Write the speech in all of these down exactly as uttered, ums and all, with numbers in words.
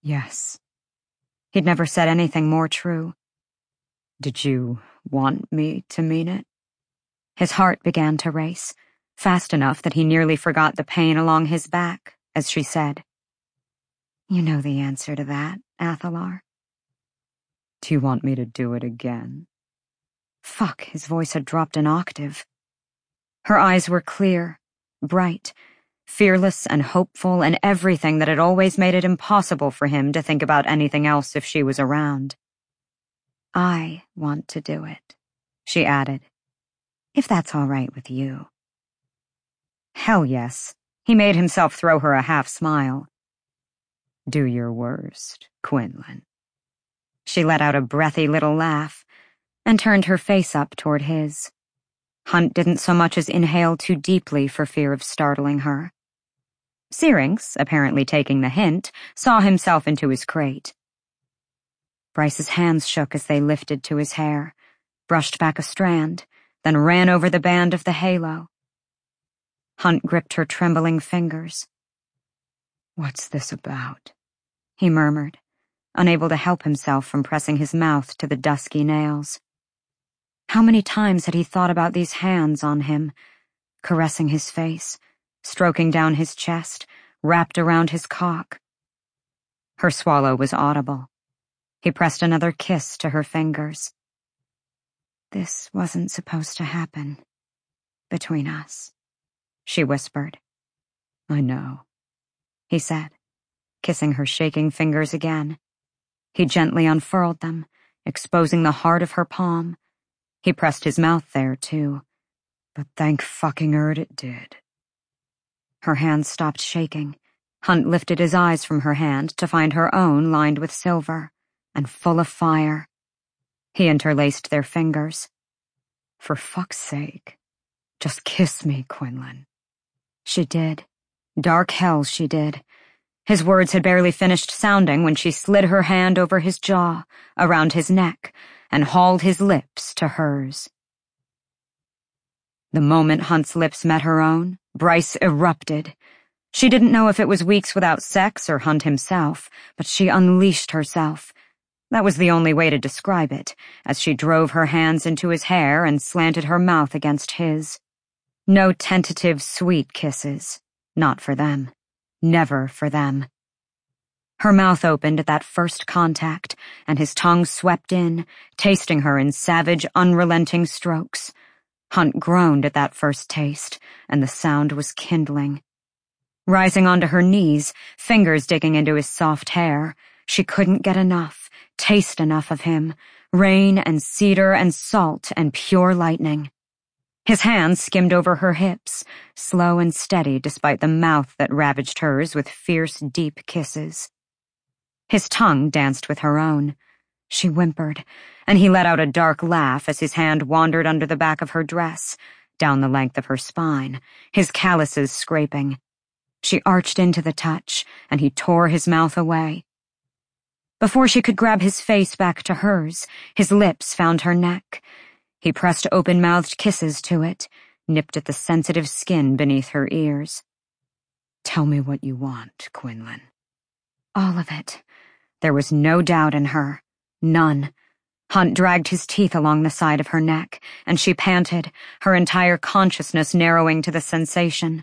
Yes. He'd never said anything more true. Did you want me to mean it? His heart began to race, fast enough that he nearly forgot the pain along his back, as she said, You know the answer to that, Athalar. Do you want me to do it again? Fuck, his voice had dropped an octave. Her eyes were clear, bright, fearless and hopeful, and everything that had always made it impossible for him to think about anything else if she was around. I want to do it, she added, if that's all right with you. Hell yes. He made himself throw her a half smile. Do your worst, Quinlan. She let out a breathy little laugh and turned her face up toward his. Hunt didn't so much as inhale too deeply for fear of startling her. Syrinx, apparently taking the hint, saw himself into his crate. Bryce's hands shook as they lifted to his hair, brushed back a strand, then ran over the band of the halo. Hunt gripped her trembling fingers. What's this about? He murmured, unable to help himself from pressing his mouth to the dusky nails. How many times had he thought about these hands on him, caressing his face, stroking down his chest, wrapped around his cock? Her swallow was audible. He pressed another kiss to her fingers. This wasn't supposed to happen between us, she whispered. I know, he said, kissing her shaking fingers again. He gently unfurled them, exposing the heart of her palm. He pressed his mouth there, too. But thank fucking Erd it did. Her hands stopped shaking. Hunt lifted his eyes from her hand to find her own lined with silver and full of fire. He interlaced their fingers. For fuck's sake, just kiss me, Quinlan. She did. Dark hell she did. His words had barely finished sounding when she slid her hand over his jaw, around his neck, and hauled his lips to hers. The moment Hunt's lips met her own, Bryce erupted. She didn't know if it was weeks without sex or Hunt himself, but she unleashed herself. That was the only way to describe it, as she drove her hands into his hair and slanted her mouth against his. No tentative, sweet kisses. Not for them. Never for them. Her mouth opened at that first contact, and his tongue swept in, tasting her in savage, unrelenting strokes. Hunt groaned at that first taste, and the sound was kindling. Rising onto her knees, fingers digging into his soft hair, she couldn't get enough, taste enough of him, rain and cedar and salt and pure lightning. His hands skimmed over her hips, slow and steady despite the mouth that ravaged hers with fierce, deep kisses. His tongue danced with her own. She whimpered, and he let out a dark laugh as his hand wandered under the back of her dress, down the length of her spine, his calluses scraping. She arched into the touch, and he tore his mouth away. Before she could grab his face back to hers, his lips found her neck. He pressed open-mouthed kisses to it, nipped at the sensitive skin beneath her ears. Tell me what you want, Quinlan. All of it. There was no doubt in her. None. Hunt dragged his teeth along the side of her neck, and she panted, her entire consciousness narrowing to the sensation.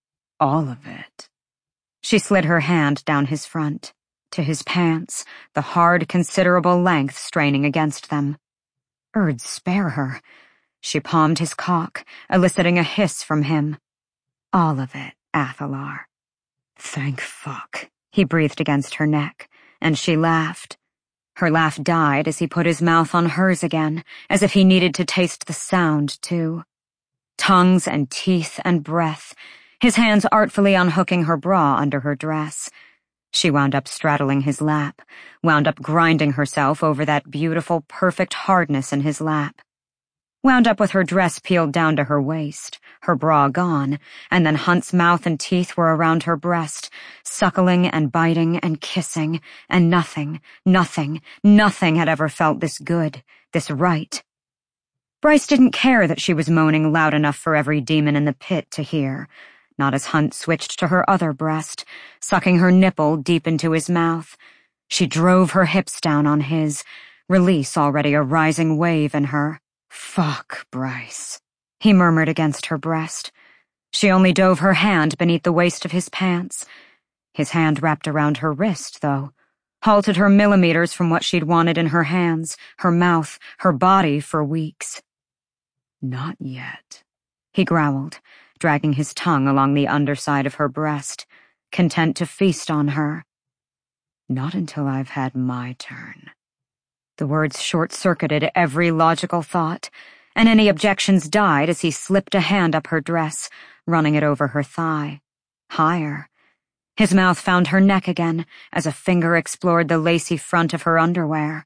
All of it. She slid her hand down his front, to his pants, the hard, considerable length straining against them. Erd, spare her. She palmed his cock, eliciting a hiss from him. All of it, Athalar. Thank fuck, he breathed against her neck, and she laughed. Her laugh died as he put his mouth on hers again, as if he needed to taste the sound, too. Tongues and teeth and breath, his hands artfully unhooking her bra under her dress. She wound up straddling his lap, wound up grinding herself over that beautiful, perfect hardness in his lap. Wound up with her dress peeled down to her waist, her bra gone, and then Hunt's mouth and teeth were around her breast, suckling and biting and kissing, and nothing, nothing, nothing had ever felt this good, this right. Bryce didn't care that she was moaning loud enough for every demon in the pit to hear. Not as Hunt switched to her other breast, sucking her nipple deep into his mouth. She drove her hips down on his, release already a rising wave in her. "Fuck, Bryce," he murmured against her breast. She only dove her hand beneath the waist of his pants. His hand wrapped around her wrist, though, halted her millimeters from what she'd wanted in her hands, her mouth, her body for weeks. "Not yet," he growled, dragging his tongue along the underside of her breast, content to feast on her. "Not until I've had my turn." The words short-circuited every logical thought, and any objections died as he slipped a hand up her dress, running it over her thigh. Higher. His mouth found her neck again as a finger explored the lacy front of her underwear.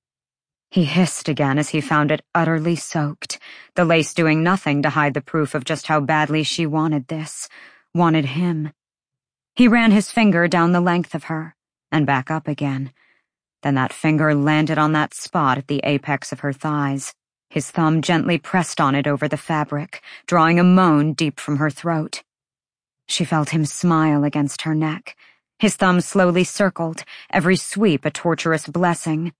He hissed again as he found it utterly soaked, the lace doing nothing to hide the proof of just how badly she wanted this, wanted him. He ran his finger down the length of her, and back up again. Then that finger landed on that spot at the apex of her thighs. His thumb gently pressed on it over the fabric, drawing a moan deep from her throat. She felt him smile against her neck. His thumb slowly circled, every sweep a torturous blessing.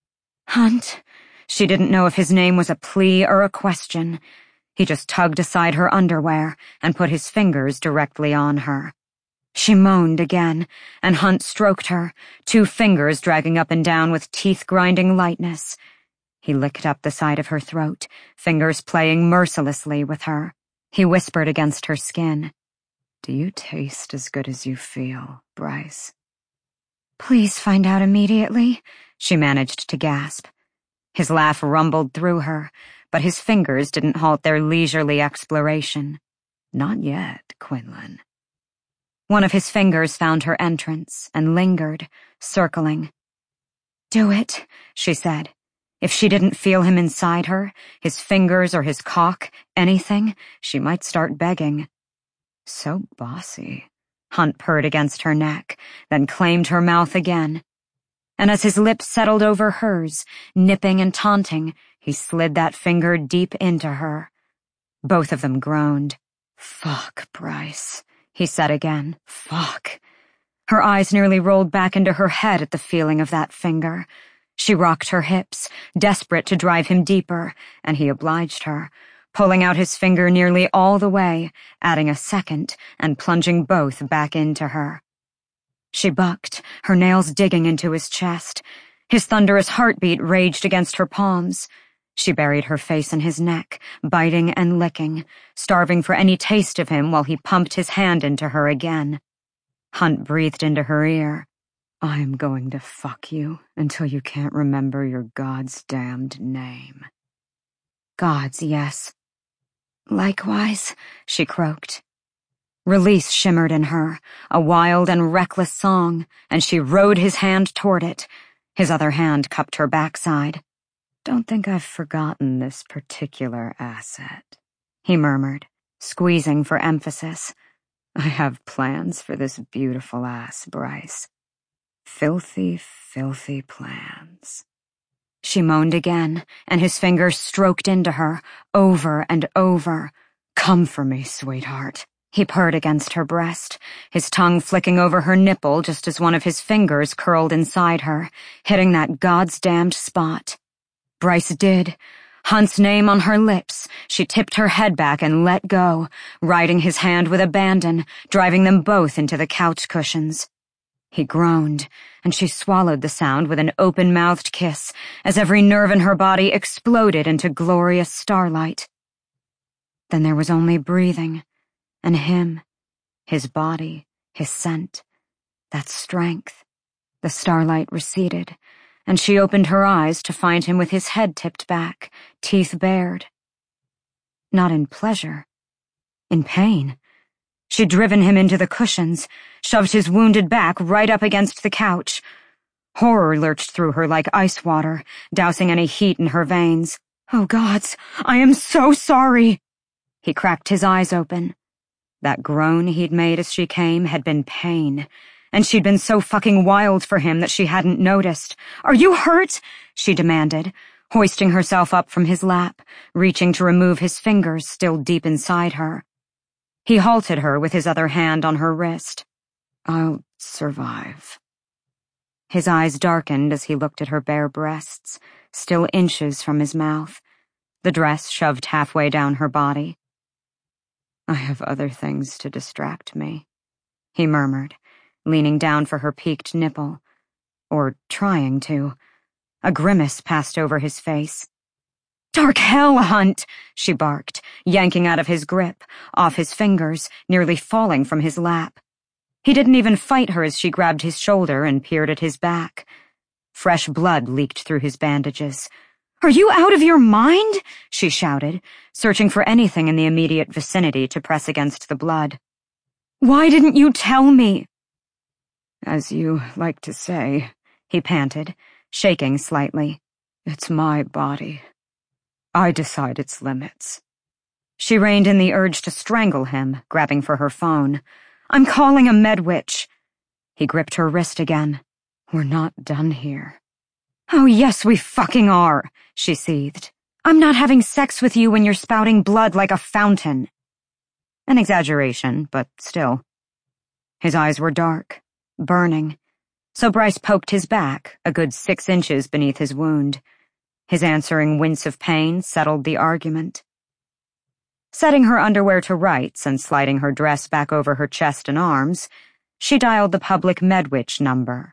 "Hunt." She didn't know if his name was a plea or a question. He just tugged aside her underwear and put his fingers directly on her. She moaned again, and Hunt stroked her, two fingers dragging up and down with teeth-grinding lightness. He licked up the side of her throat, fingers playing mercilessly with her. He whispered against her skin. "Do you taste as good as you feel, Bryce?" "Please find out immediately," she managed to gasp. His laugh rumbled through her, but his fingers didn't halt their leisurely exploration. "Not yet, Quinlan." One of his fingers found her entrance and lingered, circling. "Do it," she said. If she didn't feel him inside her, his fingers or his cock, anything, she might start begging. "So bossy," Hunt purred against her neck, then claimed her mouth again. And as his lips settled over hers, nipping and taunting, he slid that finger deep into her. Both of them groaned. "Fuck, Bryce," he said again. "Fuck." Her eyes nearly rolled back into her head at the feeling of that finger. She rocked her hips, desperate to drive him deeper, and he obliged her, pulling out his finger nearly all the way, adding a second, and plunging both back into her. She bucked, her nails digging into his chest. His thunderous heartbeat raged against her palms. She buried her face in his neck, biting and licking, starving for any taste of him while he pumped his hand into her again. Hunt breathed into her ear. "I'm going to fuck you until you can't remember your God's damned name." "God's, yes." "Likewise," she croaked. Release shimmered in her, a wild and reckless song, and she rode his hand toward it. His other hand cupped her backside. "Don't think I've forgotten this particular asset," he murmured, squeezing for emphasis. "I have plans for this beautiful ass, Bryce. Filthy, filthy plans." She moaned again, and his fingers stroked into her, over and over. "Come for me, sweetheart." He purred against her breast, his tongue flicking over her nipple just as one of his fingers curled inside her, hitting that God's-damned spot. Bryce did. Hunt's name on her lips, she tipped her head back and let go, riding his hand with abandon, driving them both into the couch cushions. He groaned, and she swallowed the sound with an open-mouthed kiss as every nerve in her body exploded into glorious starlight. Then there was only breathing, and him, his body, his scent, that strength. The starlight receded, and she opened her eyes to find him with his head tipped back, teeth bared. Not in pleasure, in pain. She'd driven him into the cushions, shoved his wounded back right up against the couch. Horror lurched through her like ice water, dousing any heat in her veins. "Oh, gods, I am so sorry!" He cracked his eyes open. That groan he'd made as she came had been pain, and she'd been so fucking wild for him that she hadn't noticed. "Are you hurt?" she demanded, hoisting herself up from his lap, reaching to remove his fingers still deep inside her. He halted her with his other hand on her wrist. "I'll survive." His eyes darkened as he looked at her bare breasts, still inches from his mouth, the dress shoved halfway down her body. "I have other things to distract me," he murmured, leaning down for her peaked nipple. Or trying to. A grimace passed over his face. "Dark hell, Hunt!" she barked, yanking out of his grip, off his fingers, nearly falling from his lap. He didn't even fight her as she grabbed his shoulder and peered at his back. Fresh blood leaked through his bandages. "Are you out of your mind?" she shouted, searching for anything in the immediate vicinity to press against the blood. "Why didn't you tell me?" "As you like to say," he panted, shaking slightly, "it's my body. I decide its limits." She reined in the urge to strangle him, grabbing for her phone. "I'm calling a medwitch." He gripped her wrist again. "We're not done here." "Oh, yes, we fucking are," she seethed. "I'm not having sex with you when you're spouting blood like a fountain." An exaggeration, but still. His eyes were dark, burning, so Bryce poked his back, a good six inches beneath his wound. His answering wince of pain settled the argument. Setting her underwear to rights and sliding her dress back over her chest and arms, she dialed the public medwitch number.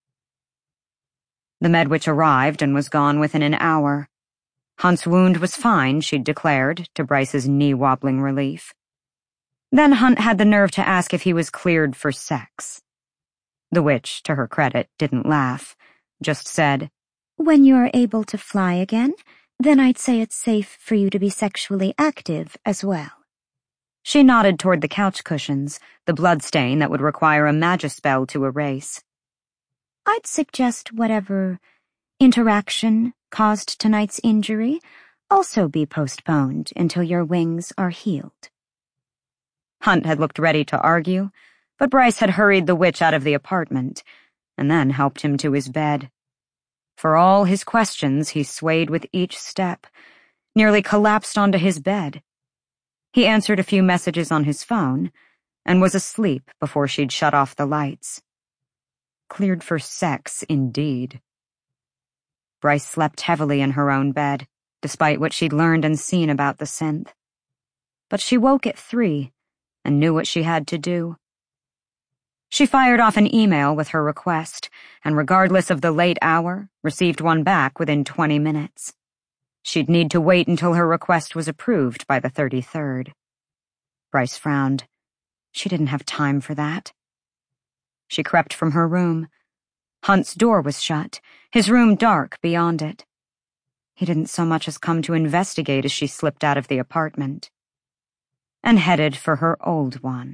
The medwitch arrived and was gone within an hour. Hunt's wound was fine, she'd declared, to Bryce's knee-wobbling relief. Then Hunt had the nerve to ask if he was cleared for sex. The witch, to her credit, didn't laugh, just said, "When you're able to fly again, then I'd say it's safe for you to be sexually active as well." She nodded toward the couch cushions, the bloodstain that would require a magispell to erase. "I'd suggest whatever interaction caused tonight's injury also be postponed until your wings are healed." Hunt had looked ready to argue, but Bryce had hurried the witch out of the apartment, and then helped him to his bed. For all his questions, he swayed with each step, nearly collapsed onto his bed. He answered a few messages on his phone, and was asleep before she'd shut off the lights. Cleared for sex, indeed. Bryce slept heavily in her own bed, despite what she'd learned and seen about the synth. But she woke at three, and knew what she had to do. She fired off an email with her request, and regardless of the late hour, received one back within twenty minutes. She'd need to wait until her request was approved by the thirty-third. Bryce frowned. She didn't have time for that. She crept from her room. Hunt's door was shut, his room dark beyond it. He didn't so much as come to investigate as she slipped out of the apartment. And headed for her old one.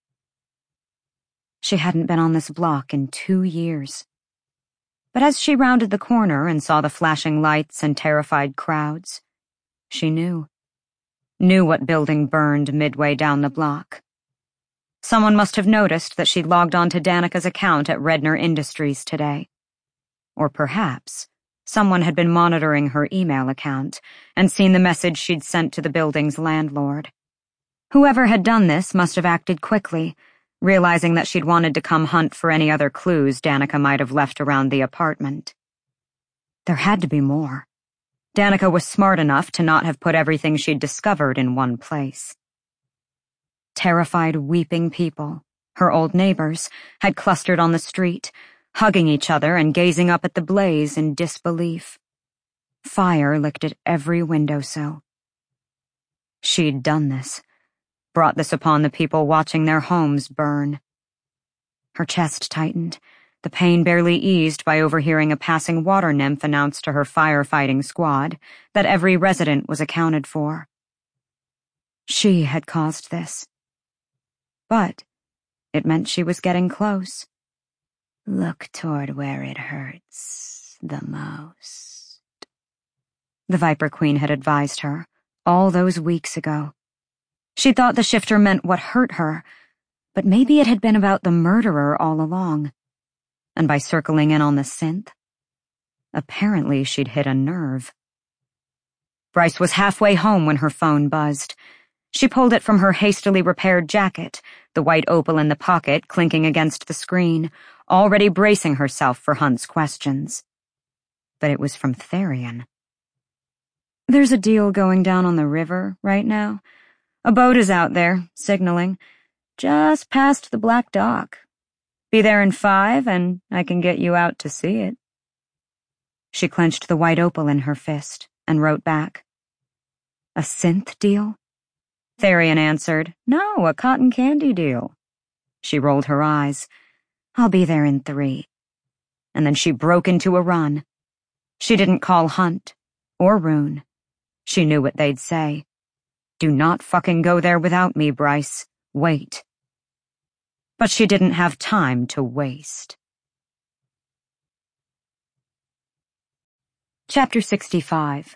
She hadn't been on this block in two years. But as she rounded the corner and saw the flashing lights and terrified crowds, she knew. Knew what building burned midway down the block. Someone must have noticed that she'd logged on to Danica's account at Redner Industries today. Or perhaps someone had been monitoring her email account and seen the message she'd sent to the building's landlord. Whoever had done this must have acted quickly, realizing that she'd wanted to come hunt for any other clues Danica might have left around the apartment. There had to be more. Danica was smart enough to not have put everything she'd discovered in one place. Terrified, weeping people, her old neighbors, had clustered on the street, hugging each other and gazing up at the blaze in disbelief. Fire licked at every windowsill. She'd done this. Brought this upon the people watching their homes burn. Her chest tightened, the pain barely eased by overhearing a passing water nymph announce to her firefighting squad that every resident was accounted for. She had caused this. But it meant she was getting close. "Look toward where it hurts the most," the Viper Queen had advised her all those weeks ago. She thought the shifter meant what hurt her, but maybe it had been about the murderer all along. And by circling in on the synth, apparently she'd hit a nerve. Bryce was halfway home when her phone buzzed. She pulled it from her hastily repaired jacket, the white opal in the pocket clinking against the screen, already bracing herself for Hunt's questions. But it was from Therion. "There's a deal going down on the river right now. A boat is out there, signaling, just past the Black Dock. Be there in five, and I can get you out to see it." She clenched the white opal in her fist and wrote back. "A synth deal?" Therion answered, "No, a cotton candy deal." She rolled her eyes. "I'll be there in three." And then she broke into a run. She didn't call Hunt or Rune. She knew what they'd say. "Do not fucking go there without me, Bryce. Wait." But she didn't have time to waste. Chapter sixty-five.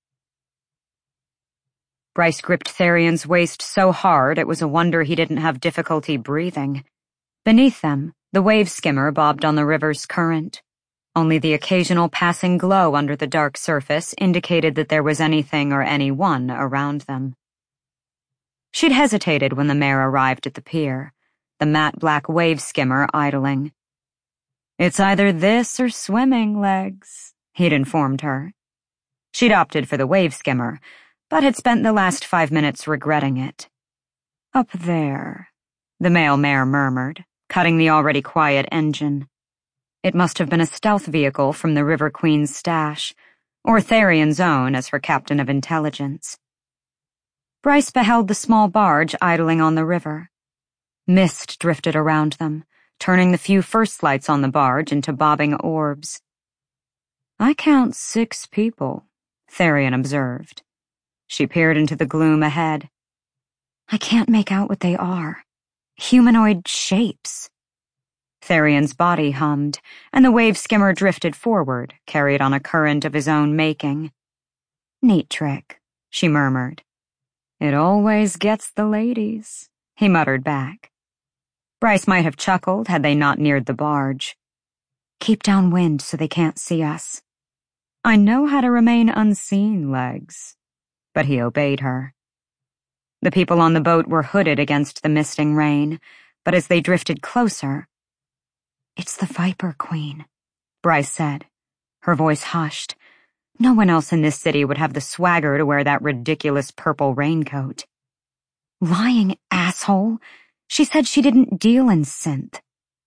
Bryce gripped Therion's waist so hard it was a wonder he didn't have difficulty breathing. Beneath them, the wave skimmer bobbed on the river's current. Only the occasional passing glow under the dark surface indicated that there was anything or anyone around them. She'd hesitated when the mare arrived at the pier, the matte black wave skimmer idling. "It's either this or swimming, Legs," he'd informed her. She'd opted for the wave skimmer, but had spent the last five minutes regretting it. "Up there," the male mare murmured, cutting the already quiet engine. It must have been a stealth vehicle from the River Queen's stash, or Therion's own as her captain of intelligence. Bryce beheld the small barge idling on the river. Mist drifted around them, turning the few first lights on the barge into bobbing orbs. "I count six people," Therion observed. She peered into the gloom ahead. "I can't make out what they are. Humanoid shapes." Therion's body hummed, and the wave skimmer drifted forward, carried on a current of his own making. "Neat trick," she murmured. "It always gets the ladies," he muttered back. Bryce might have chuckled had they not neared the barge. "Keep downwind so they can't see us." "I know how to remain unseen, Legs." But he obeyed her. The people on the boat were hooded against the misting rain, but as they drifted closer, "It's the Viper Queen," Bryce said. Her voice hushed. No one else in this city would have the swagger to wear that ridiculous purple raincoat. "Lying asshole! She said she didn't deal in synth."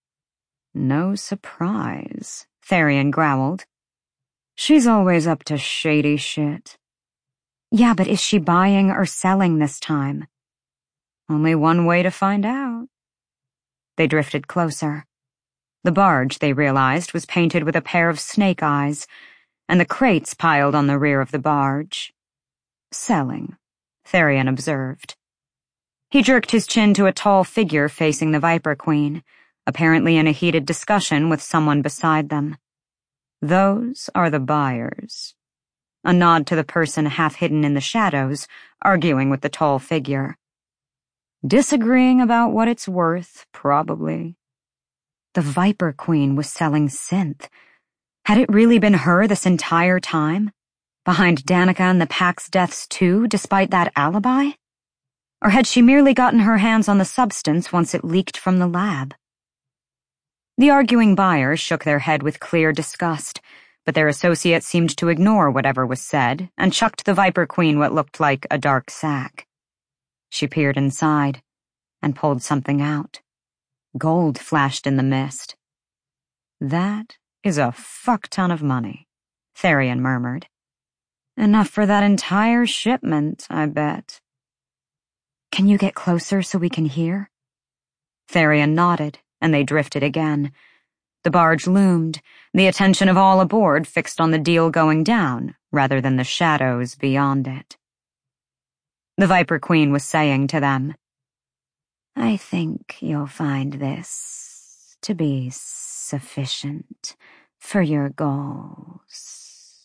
"No surprise," Therion growled. "She's always up to shady shit." "Yeah, but is she buying or selling this time?" "Only one way to find out." They drifted closer. The barge, they realized, was painted with a pair of snake eyes, and the crates piled on the rear of the barge. "Selling," Therion observed. He jerked his chin to a tall figure facing the Viper Queen, apparently in a heated discussion with someone beside them. "Those are the buyers." A nod to the person half hidden in the shadows, arguing with the tall figure. "Disagreeing about what it's worth, probably." The Viper Queen was selling synth. Had it really been her this entire time? Behind Danica and the Pack's deaths too, despite that alibi? Or had she merely gotten her hands on the substance once it leaked from the lab? The arguing buyers shook their head with clear disgust, but their associate seemed to ignore whatever was said and chucked the Viper Queen what looked like a dark sack. She peered inside and pulled something out. Gold flashed in the mist. "That is a fuck ton of money," Therion murmured. "Enough for that entire shipment, I bet." "Can you get closer so we can hear?" Therion nodded, and they drifted again. The barge loomed, the attention of all aboard fixed on the deal going down, rather than the shadows beyond it. The Viper Queen was saying to them, "I think you'll find this to be sufficient for your goals."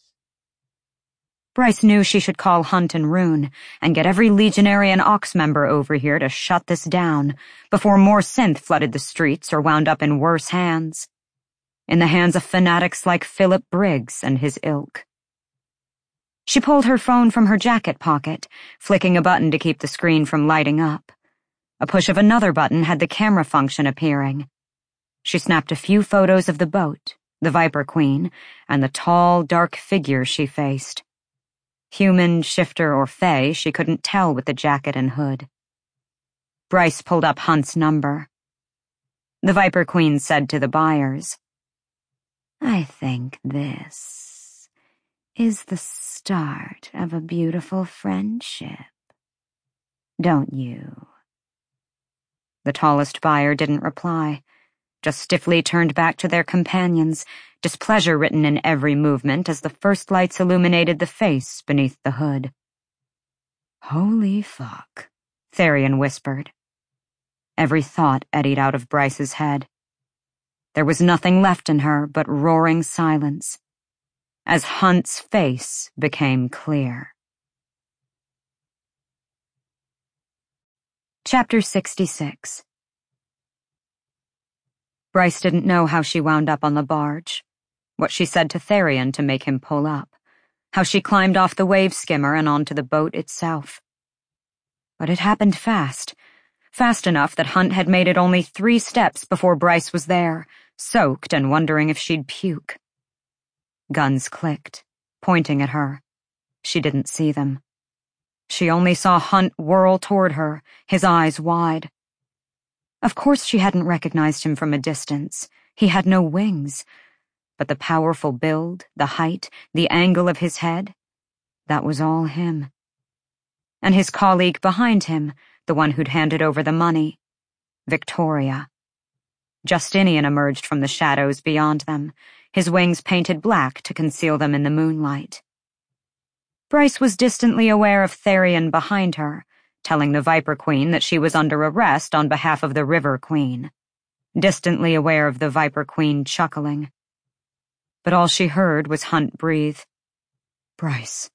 Bryce knew she should call Hunt and Rune and get every Legionary and Ox member over here to shut this down before more synth flooded the streets or wound up in worse hands. In the hands of fanatics like Philip Briggs and his ilk. She pulled her phone from her jacket pocket, flicking a button to keep the screen from lighting up. A push of another button had the camera function appearing. She snapped a few photos of the boat, the Viper Queen, and the tall, dark figure she faced. Human, shifter, or fae, she couldn't tell with the jacket and hood. Bryce pulled up Hunt's number. The Viper Queen said to the buyers, "I think this is the start of a beautiful friendship. Don't you?" The tallest buyer didn't reply, just stiffly turned back to their companions, displeasure written in every movement as the first lights illuminated the face beneath the hood. "Holy fuck," Therian whispered. Every thought eddied out of Bryce's head. There was nothing left in her but roaring silence, as Hunt's face became clear. Chapter sixty-six. Bryce didn't know how she wound up on the barge, what she said to Therian to make him pull up, how she climbed off the wave skimmer and onto the boat itself. But it happened fast, fast enough that Hunt had made it only three steps before Bryce was there, soaked and wondering if she'd puke. Guns clicked, pointing at her. She didn't see them. She only saw Hunt whirl toward her, his eyes wide. Of course she hadn't recognized him from a distance. He had no wings. But the powerful build, the height, the angle of his head, that was all him. And his colleague behind him, the one who'd handed over the money, Victoria. Justinian emerged from the shadows beyond them, his wings painted black to conceal them in the moonlight. Bryce was distantly aware of Therian behind her, telling the Viper Queen that she was under arrest on behalf of the River Queen, distantly aware of the Viper Queen chuckling. But all she heard was Hunt breathe. "Bryce."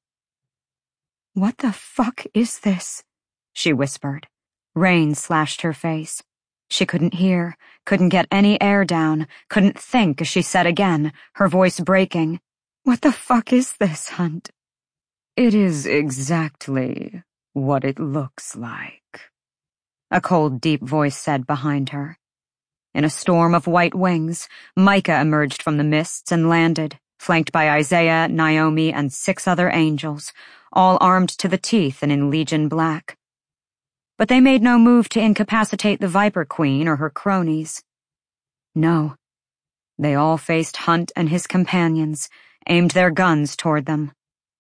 "What the fuck is this?" she whispered. Rain slashed her face. She couldn't hear, couldn't get any air down, couldn't think as she said again, her voice breaking. "What the fuck is this, Hunt?" "It is exactly what it looks like," a cold, deep voice said behind her. In a storm of white wings, Micah emerged from the mists and landed, flanked by Isaiah, Naomi, and six other angels, all armed to the teeth and in Legion black. But they made no move to incapacitate the Viper Queen or her cronies. No. They all faced Hunt and his companions, aimed their guns toward them.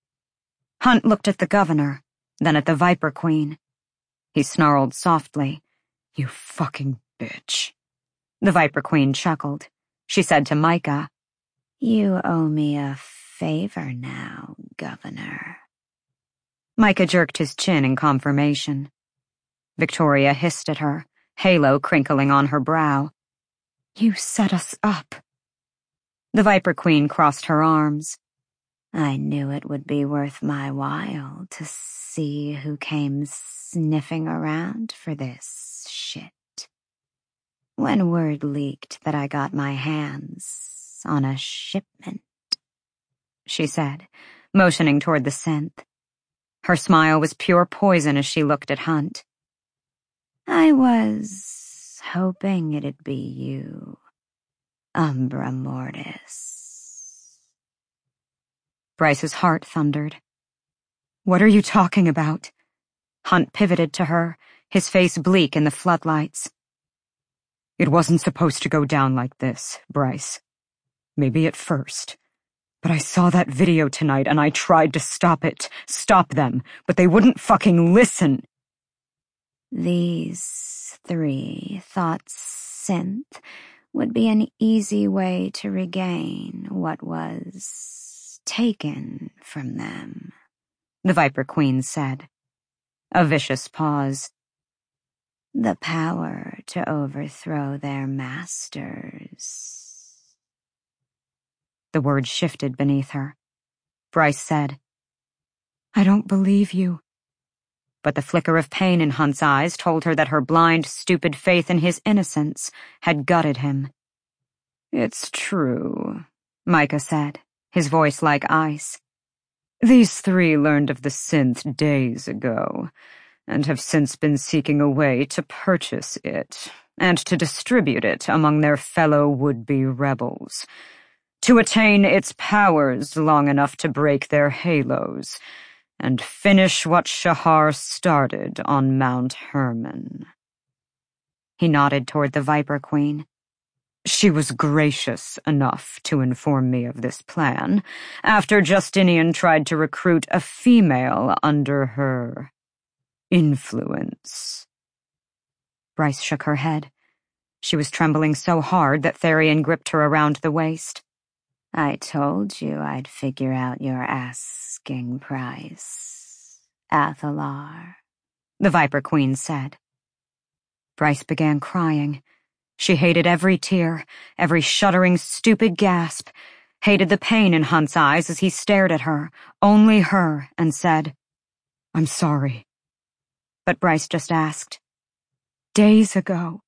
Hunt looked at the governor, then at the Viper Queen. He snarled softly, "You fucking bitch." The Viper Queen chuckled. She said to Micah, "You owe me a favor now, Governor." Micah jerked his chin in confirmation. Victoria hissed at her, halo crinkling on her brow. "You set us up." The Viper Queen crossed her arms. "I knew it would be worth my while to see who came sniffing around for this shit. When word leaked that I got my hands on a shipment," she said, motioning toward the synth. Her smile was pure poison as she looked at Hunt. "I was hoping it'd be you, Umbra Mortis." Bryce's heart thundered. "What are you talking about?" Hunt pivoted to her, his face bleak in the floodlights. "It wasn't supposed to go down like this, Bryce. Maybe at first. But I saw that video tonight and I tried to stop it, stop them, but they wouldn't fucking listen." "These three thought synth would be an easy way to regain what was taken from them," the Viper Queen said. A vicious pause. "The power to overthrow their masters." The words shifted beneath her. Bryce said, "I don't believe you." But the flicker of pain in Hunt's eyes told her that her blind, stupid faith in his innocence had gutted him. "It's true," Micah said, his voice like ice. "These three learned of the synth days ago, and have since been seeking a way to purchase it and to distribute it among their fellow would-be rebels, to attain its powers long enough to break their halos, and finish what Shahar started on Mount Hermon. He nodded toward the Viper Queen. She was gracious enough to inform me of this plan after Justinian tried to recruit a female under her influence. Bryce shook her head. She was trembling so hard that Therian gripped her around the waist. I told you I'd figure out your asking price, Athalar, the Viper Queen said. Bryce began crying. She hated every tear, every shuddering, stupid gasp, hated the pain in Hunt's eyes as he stared at her, only her, and said, "I'm sorry." But Bryce just asked, "Days ago."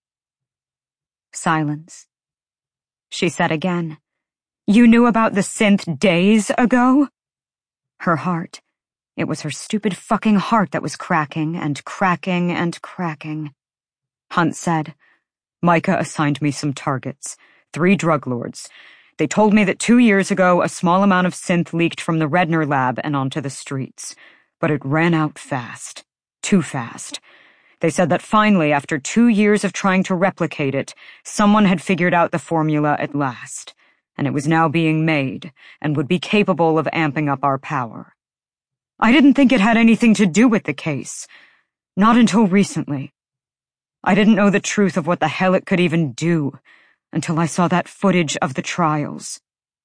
Silence. She said again, "You knew about the synth days ago?" Her heart. It was her stupid fucking heart that was cracking and cracking and cracking. Hunt said, "Micah assigned me some targets, three drug lords. They told me that two years ago a small amount of synth leaked from the Redner lab and onto the streets. But it ran out fast. Too fast. They said that finally, after two years of trying to replicate it, someone had figured out the formula at last, and it was now being made, and would be capable of amping up our power. I didn't think it had anything to do with the case. Not until recently. I didn't know the truth of what the hell it could even do, until I saw that footage of the trials."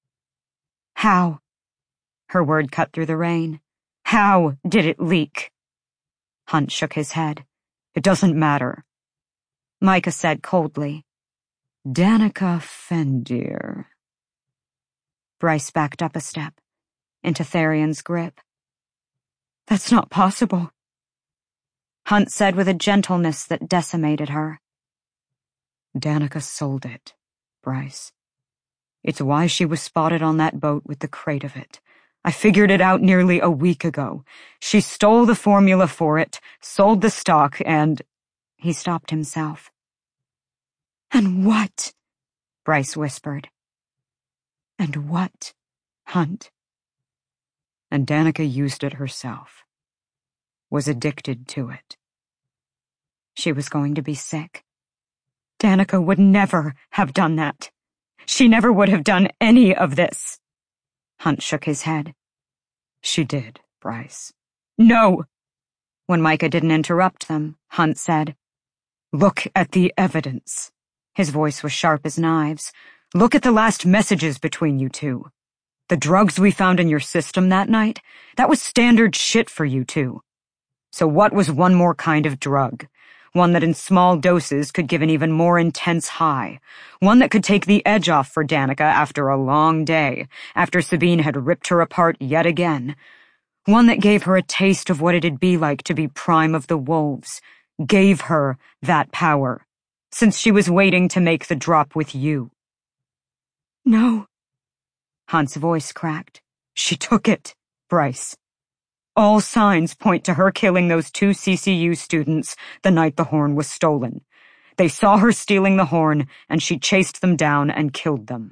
"How?" Her word cut through the rain. "How did it leak?" Hunt shook his head. "It doesn't matter." Micah said coldly, "Danica Fendir." Bryce backed up a step, into Therian's grip. "That's not possible." Hunt said with a gentleness that decimated her. "Danica sold it, Bryce. It's why she was spotted on that boat with the crate of it. I figured it out nearly a week ago. She stole the formula for it, sold the stock, and—" He stopped himself. "And what?" Bryce whispered. "And what, Hunt?" "And Danica used it herself. Was addicted to it." She was going to be sick. Danica would never have done that. She never would have done any of this. Hunt shook his head. "She did, Bryce." "No!" When Micah didn't interrupt them, Hunt said, "Look at the evidence." His voice was sharp as knives. "Look at the last messages between you two. The drugs we found in your system that night, that was standard shit for you two. So what was one more kind of drug? One that in small doses could give an even more intense high. One that could take the edge off for Danica after a long day, after Sabine had ripped her apart yet again. One that gave her a taste of what it'd be like to be prime of the wolves. Gave her that power, since she was waiting to make the drop with you." "No." Hunt's voice cracked. "She took it, Bryce. All signs point to her killing those two C C U students the night the horn was stolen. They saw her stealing the horn, and she chased them down and killed them."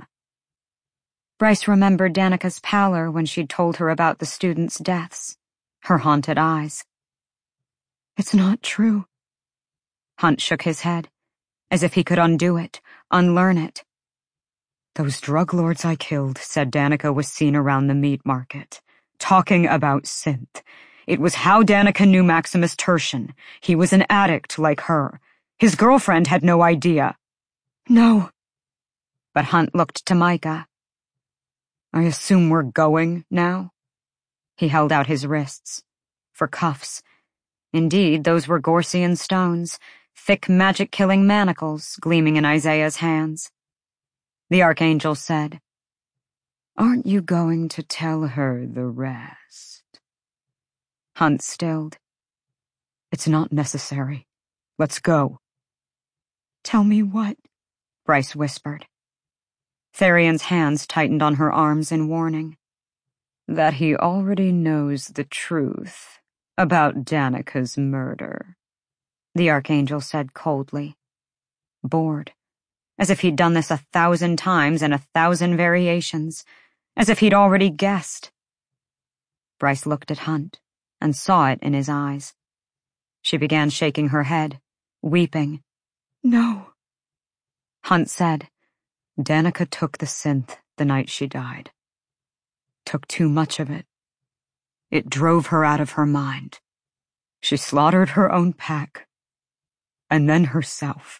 Bryce remembered Danica's pallor when she'd told her about the students' deaths. Her haunted eyes. "It's not true." Hunt shook his head, as if he could undo it, unlearn it. "Those drug lords I killed said Danica was seen around the meat market. Talking about synth. It was how Danica knew Maximus Tertian. He was an addict like her. His girlfriend had no idea." "No." But Hunt looked to Micah. "I assume we're going now?" He held out his wrists. For cuffs. Indeed, those were Gorsian stones, thick magic-killing manacles gleaming in Isaiah's hands. The Archangel said, "Aren't you going to tell her the rest?" Hunt stilled. "It's not necessary. Let's go." "Tell me what?" Bryce whispered. Therian's hands tightened on her arms in warning. "That he already knows the truth about Danica's murder," the Archangel said coldly. bored, as if he'd done this a thousand times in a thousand variations, as if he'd already guessed. Bryce looked at Hunt and saw it in his eyes. She began shaking her head, weeping. "No." Hunt said, "Danica took the synth the night she died. Took too much of it. It drove her out of her mind. She slaughtered her own pack. And then herself."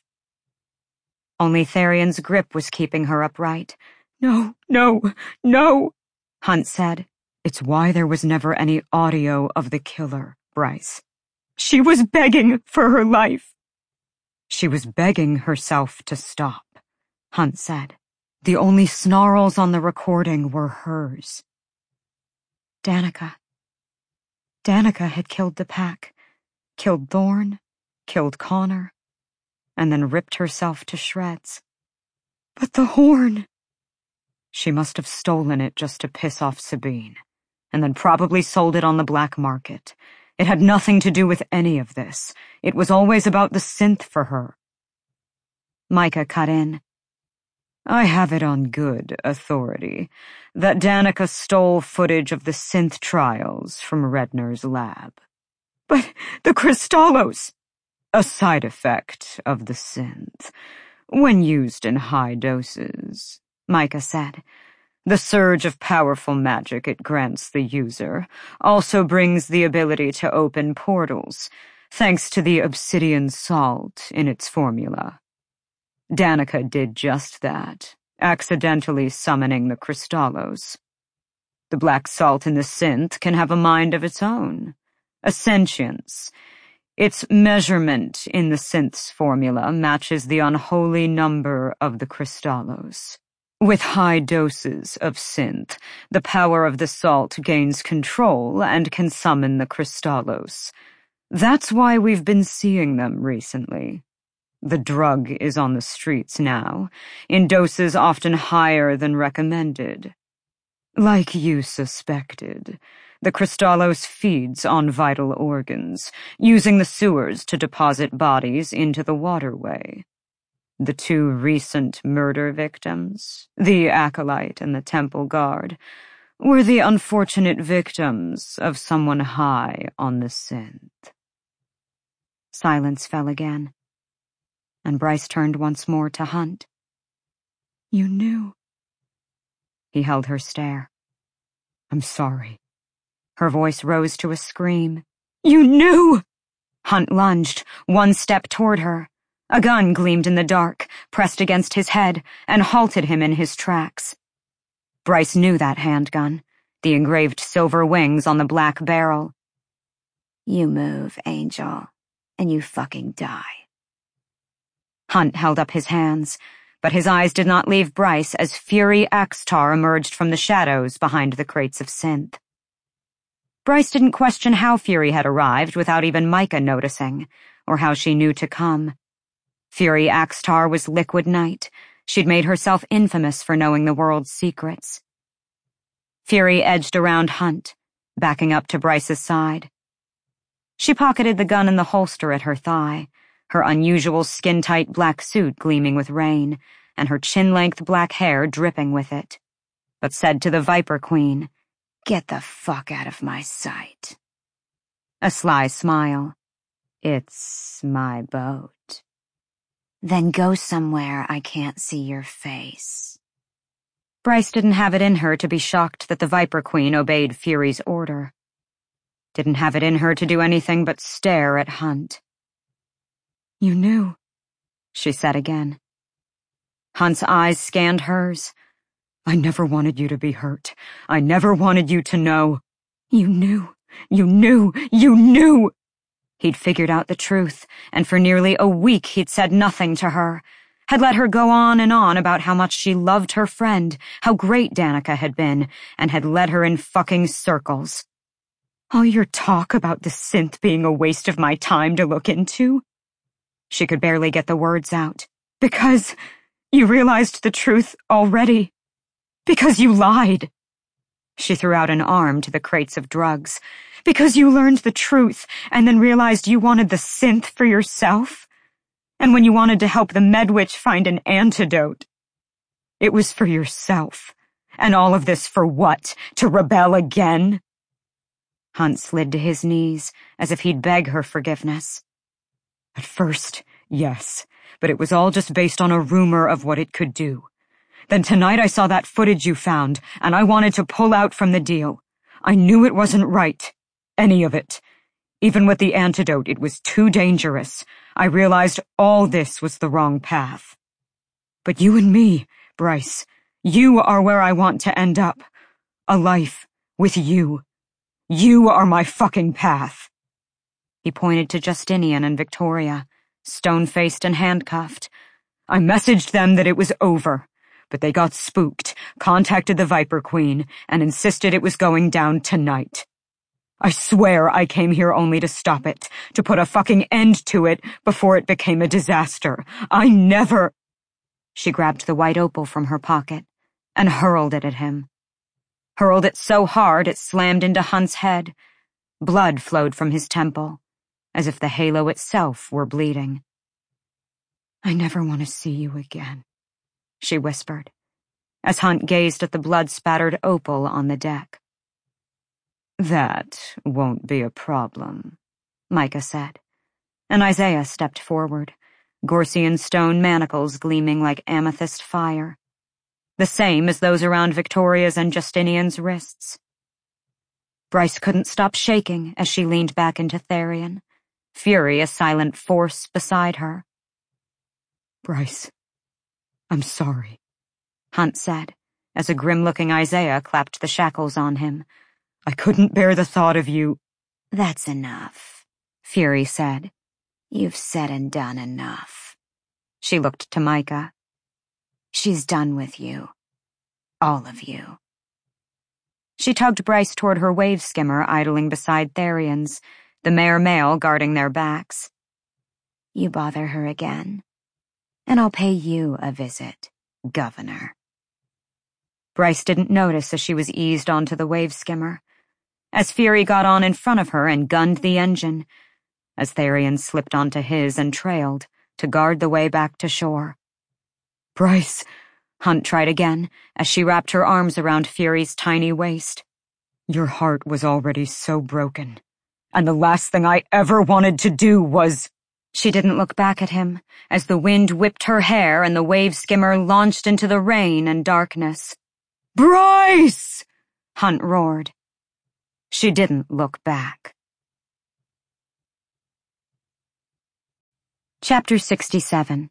Only Therion's grip was keeping her upright. "No, no, no," Hunt said. "It's why there was never any audio of the killer, Bryce. She was begging for her life." "She was begging herself to stop," Hunt said. "The only snarls on the recording were hers." Danica. Danica had killed the pack, killed Thorn, killed Connor, and then ripped herself to shreds. "But the horn!" "She must have stolen it just to piss off Sabine, and then probably sold it on the black market. It had nothing to do with any of this. It was always about the synth for her." Micah cut in. "I have it on good authority that Danica stole footage of the synth trials from Redner's lab." "But the Kristallos!" "A side effect of the synth, when used in high doses," Micah said. "The surge of powerful magic it grants the user also brings the ability to open portals, thanks to the obsidian salt in its formula. Danica did just that, accidentally summoning the Kristallos. The black salt in the synth can have a mind of its own, a sentience. Its measurement in the synth's formula matches the unholy number of the Kristallos. With high doses of synth, the power of the salt gains control and can summon the Kristallos. That's why we've been seeing them recently. The drug is on the streets now, in doses often higher than recommended. Like you suspected, the Kristallos feeds on vital organs, using the sewers to deposit bodies into the waterway. The two recent murder victims, the acolyte and the temple guard, were the unfortunate victims of someone high on the synth." Silence fell again, and Bryce turned once more to Hunt. "You knew." He held her stare. "I'm sorry." Her voice rose to a scream. "You knew!" Hunt lunged, one step toward her. A gun gleamed in the dark, pressed against his head, and halted him in his tracks. Bryce knew that handgun, the engraved silver wings on the black barrel. "You move, Angel, and you fucking die." Hunt held up his hands, but his eyes did not leave Bryce as Fury Axtar emerged from the shadows behind the crates of synth. Bryce didn't question how Fury had arrived without even Micah noticing, or how she knew to come. Fury Axtar was Liquid Night. She'd made herself infamous for knowing the world's secrets. Fury edged around Hunt, backing up to Bryce's side. She pocketed the gun in the holster at her thigh, her unusual skin-tight black suit gleaming with rain, and her chin-length black hair dripping with it, but said to the Viper Queen, "Get the fuck out of my sight." A sly smile. "It's my boat." "Then go somewhere I can't see your face." Bryce didn't have it in her to be shocked that the Viper Queen obeyed Fury's order. Didn't have it in her to do anything but stare at Hunt. "You knew," she said again. Hunt's eyes scanned hers. "I never wanted you to be hurt. I never wanted you to know." "You knew, you knew, you knew!" He'd figured out the truth, and for nearly a week he'd said nothing to her, had let her go on and on about how much she loved her friend, how great Danica had been, and had led her in fucking circles. "All your talk about the synth being a waste of my time to look into?" She could barely get the words out. "Because you realized the truth already. Because you lied." She threw out an arm to the crates of drugs. "Because you learned the truth and then realized you wanted the synth for yourself. And when you wanted to help the Medwitch find an antidote. It was for yourself. And all of this for what? To rebel again? Hunt slid to his knees, as if he'd beg her forgiveness. At first, yes, but it was all just based on a rumor of what it could do. Then tonight I saw that footage you found, and I wanted to pull out from the deal. I knew it wasn't right. Any of it. Even with the antidote, it was too dangerous. I realized all this was the wrong path. But you and me, Bryce, you are where I want to end up. A life with you. You are my fucking path. He pointed to Justinian and Victoria, stone-faced and handcuffed. I messaged them that it was over, but they got spooked, contacted the Viper Queen, and insisted it was going down tonight. I swear I came here only to stop it, to put a fucking end to it before it became a disaster. I never— She grabbed the white opal from her pocket and hurled it at him. Hurled it so hard it slammed into Hunt's head. Blood flowed from his temple, as if the halo itself were bleeding. I never want to see you again, she whispered, as Hunt gazed at the blood-spattered opal on the deck. That won't be a problem, Micah said, and Isaiah stepped forward, Gorsian stone manacles gleaming like amethyst fire, the same as those around Victoria's and Justinian's wrists. Bryce couldn't stop shaking as she leaned back into Therian, Fury a silent force beside her. Bryce, I'm sorry, Hunt said, as a grim-looking Isaiah clapped the shackles on him. I couldn't bear the thought of you. That's enough, Fury said. You've said and done enough. She looked to Micah. She's done with you. All of you. She tugged Bryce toward her wave skimmer idling beside Therian's, the mare male guarding their backs. You bother her again, and I'll pay you a visit, Governor. Bryce didn't notice as she was eased onto the wave skimmer, as Fury got on in front of her and gunned the engine, as Therian slipped onto his and trailed to guard the way back to shore. Bryce, Hunt tried again as she wrapped her arms around Fury's tiny waist. Your heart was already so broken, and the last thing I ever wanted to do was— She didn't look back at him as the wind whipped her hair and the wave skimmer launched into the rain and darkness. Bryce! Hunt roared. She didn't look back. Chapter sixty-seven.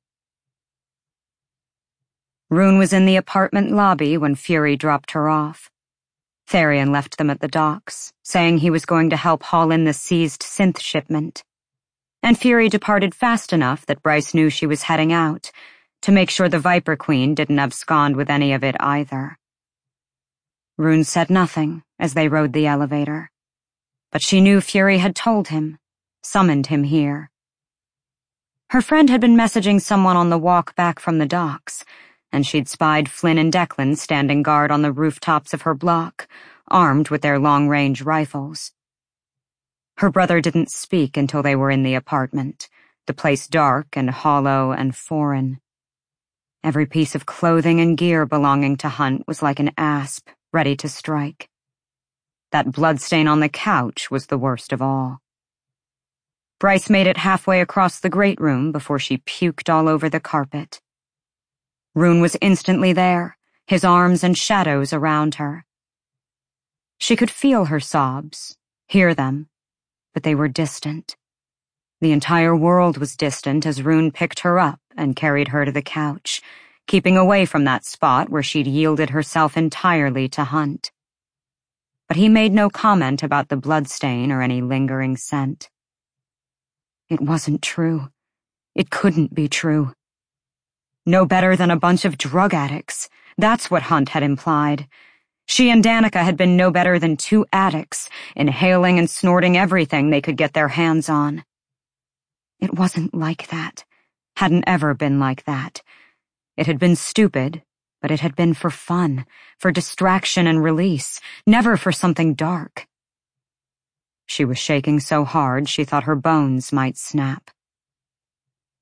Rune was in the apartment lobby when Fury dropped her off. Therian left them at the docks, saying he was going to help haul in the seized synth shipment. And Fury departed fast enough that Bryce knew she was heading out, to make sure the Viper Queen didn't abscond with any of it either. Rune said nothing as they rode the elevator, but she knew Fury had told him, summoned him here. Her friend had been messaging someone on the walk back from the docks, and she'd spied Flynn and Declan standing guard on the rooftops of her block, armed with their long-range rifles. Her brother didn't speak until they were in the apartment, the place dark and hollow and foreign. Every piece of clothing and gear belonging to Hunt was like an asp, ready to strike. That bloodstain on the couch was the worst of all. Bryce made it halfway across the great room before she puked all over the carpet. Rune was instantly there, his arms and shadows around her. She could feel her sobs, hear them, but they were distant. The entire world was distant as Rune picked her up and carried her to the couch, keeping away from that spot where she'd yielded herself entirely to Hunt. But he made no comment about the bloodstain or any lingering scent. It wasn't true. It couldn't be true. No better than a bunch of drug addicts. That's what Hunt had implied. She and Danica had been no better than two addicts, inhaling and snorting everything they could get their hands on. It wasn't like that. Hadn't ever been like that. It had been stupid, but it had been for fun, for distraction and release, never for something dark. She was shaking so hard she thought her bones might snap.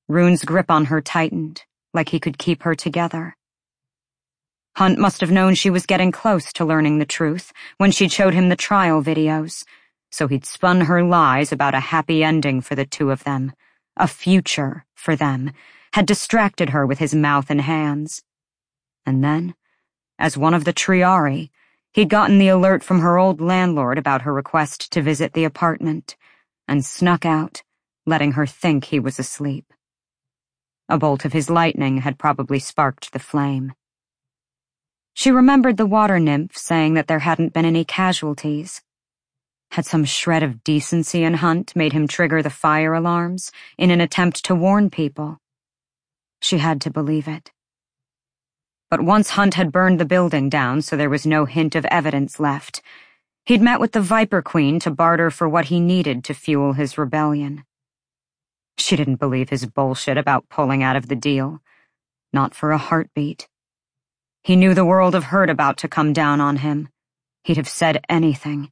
Rune's grip on her tightened, like he could keep her together. Hunt must have known she was getting close to learning the truth when she'd showed him the trial videos, so he'd spun her lies about a happy ending for the two of them, a future for them, had distracted her with his mouth and hands. And then, as one of the Triari, he'd gotten the alert from her old landlord about her request to visit the apartment, and snuck out, letting her think he was asleep. A bolt of his lightning had probably sparked the flame. She remembered the water nymph saying that there hadn't been any casualties. Had some shred of decency in Hunt made him trigger the fire alarms in an attempt to warn people? She had to believe it. But once Hunt had burned the building down so there was no hint of evidence left, he'd met with the Viper Queen to barter for what he needed to fuel his rebellion. She didn't believe his bullshit about pulling out of the deal. Not for a heartbeat. He knew the world of hurt about to come down on him. He'd have said anything.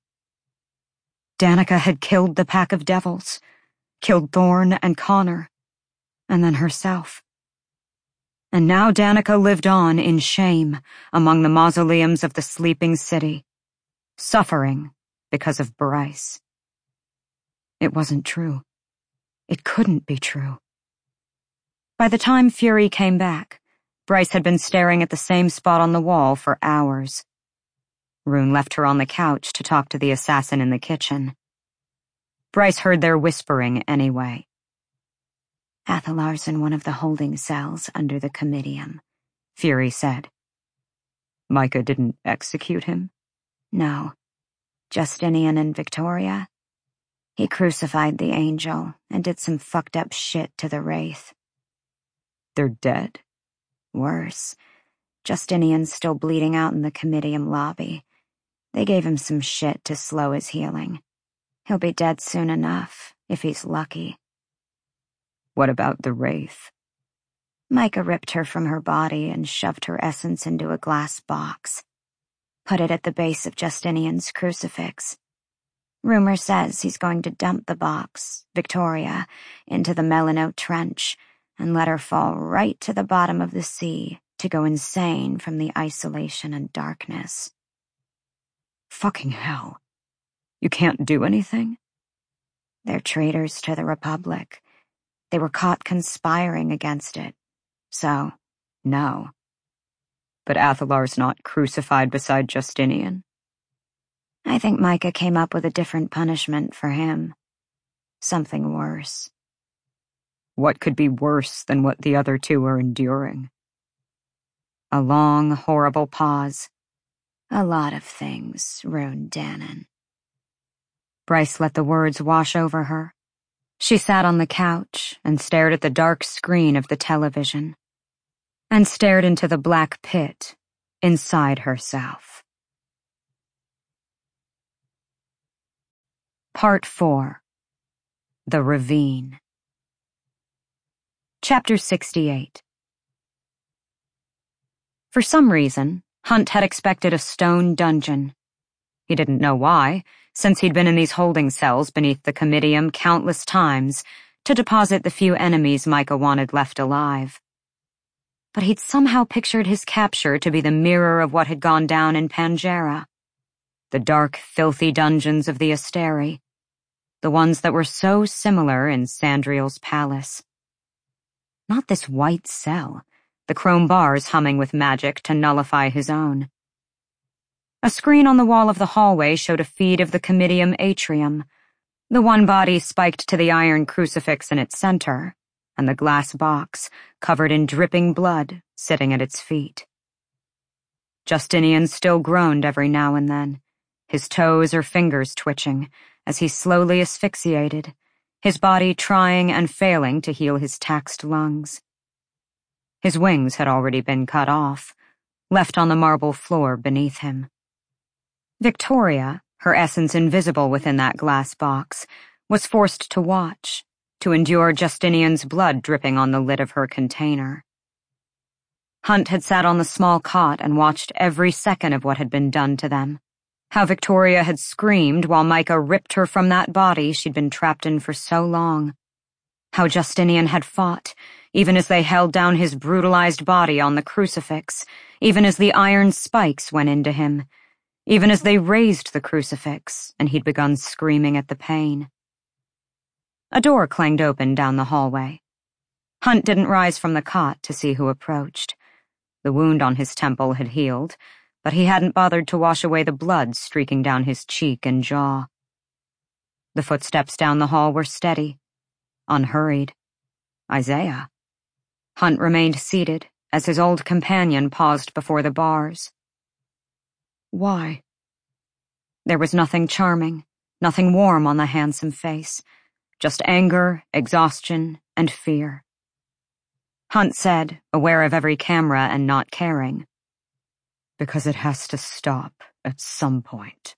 Danica had killed the pack of devils, killed Thorne and Connor, and then herself. And now Danica lived on in shame among the mausoleums of the sleeping city, suffering because of Bryce. It wasn't true. It couldn't be true. By the time Fury came back, Bryce had been staring at the same spot on the wall for hours. Rune left her on the couch to talk to the assassin in the kitchen. Bryce heard their whispering anyway. Athalar's in one of the holding cells under the Comitium, Fury said. Micah didn't execute him? No. Justinian and Victoria. He crucified the angel and did some fucked up shit to the Wraith. They're dead? Worse. Justinian's still bleeding out in the Comitium lobby. They gave him some shit to slow his healing. He'll be dead soon enough, if he's lucky. What about the Wraith? Micah ripped her from her body and shoved her essence into a glass box. Put it at the base of Justinian's crucifix. Rumor says he's going to dump the box, Victoria, into the Melano Trench and let her fall right to the bottom of the sea to go insane from the isolation and darkness. Fucking hell. You can't do anything? They're traitors to the Republic. They were caught conspiring against it. So, no. But Athalar's not crucified beside Justinian? I think Micah came up with a different punishment for him. Something worse. What could be worse than what the other two are enduring? A long, horrible pause. A lot of things, Rune Danan. Bryce let the words wash over her. She sat on the couch and stared at the dark screen of the television, and stared into the black pit inside herself. Part four. The Ravine. Chapter sixty-eight. For some reason, Hunt had expected a stone dungeon. He didn't know why, since he'd been in these holding cells beneath the Comitium countless times to deposit the few enemies Micah wanted left alive. But he'd somehow pictured his capture to be the mirror of what had gone down in Pangera. The dark, filthy dungeons of the Asteri. The ones that were so similar in Sandriel's palace. Not this white cell, the chrome bars humming with magic to nullify his own. A screen on the wall of the hallway showed a feed of the Comitium atrium, the one body spiked to the iron crucifix in its center, and the glass box, covered in dripping blood, sitting at its feet. Justinian still groaned every now and then, his toes or fingers twitching, as he slowly asphyxiated, his body trying and failing to heal his taxed lungs. His wings had already been cut off, left on the marble floor beneath him. Victoria, her essence invisible within that glass box, was forced to watch, to endure Justinian's blood dripping on the lid of her container. Hunt had sat on the small cot and watched every second of what had been done to them. How Victoria had screamed while Micah ripped her from that body she'd been trapped in for so long. How Justinian had fought, even as they held down his brutalized body on the crucifix, even as the iron spikes went into him, even as they raised the crucifix and he'd begun screaming at the pain. A door clanged open down the hallway. Hunt didn't rise from the cot to see who approached. The wound on his temple had healed, but he hadn't bothered to wash away the blood streaking down his cheek and jaw. The footsteps down the hall were steady, unhurried. Isaiah. Hunt remained seated as his old companion paused before the bars. Why? There was nothing charming, nothing warm on the handsome face, just anger, exhaustion, and fear. Hunt said, aware of every camera and not caring, because it has to stop at some point.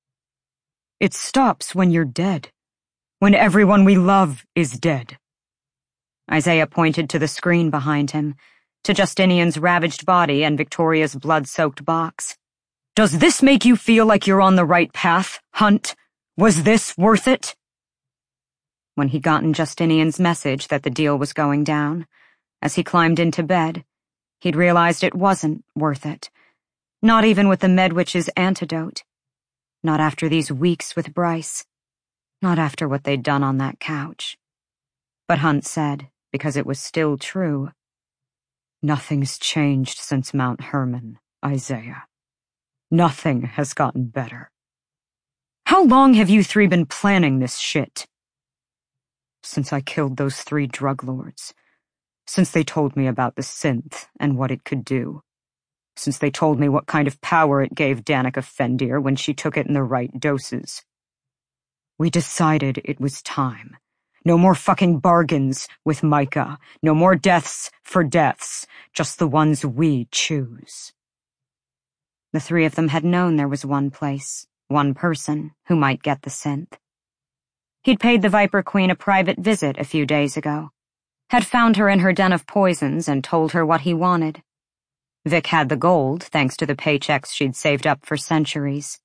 It stops when you're dead, when everyone we love is dead. Isaiah pointed to the screen behind him, to Justinian's ravaged body and Victoria's blood-soaked box. Does this make you feel like you're on the right path, Hunt? Was this worth it? When he'd gotten Justinian's message that the deal was going down, as he climbed into bed, he'd realized it wasn't worth it. Not even with the Medwitch's antidote. Not after these weeks with Bryce. Not after what they'd done on that couch. But Hunt said, because it was still true, nothing's changed since Mount Hermon, Isaiah. Nothing has gotten better. How long have you three been planning this shit? Since I killed those three drug lords. Since they told me about the synth and what it could do. Since they told me what kind of power it gave Danica Fendir when she took it in the right doses. We decided it was time. No more fucking bargains with Micah. No more deaths for deaths. Just the ones we choose. The three of them had known there was one place, one person, who might get the synth. He'd paid the Viper Queen a private visit a few days ago. Had found her in her den of poisons and told her what he wanted. Vic had the gold, thanks to the paychecks she'd saved up for centuries.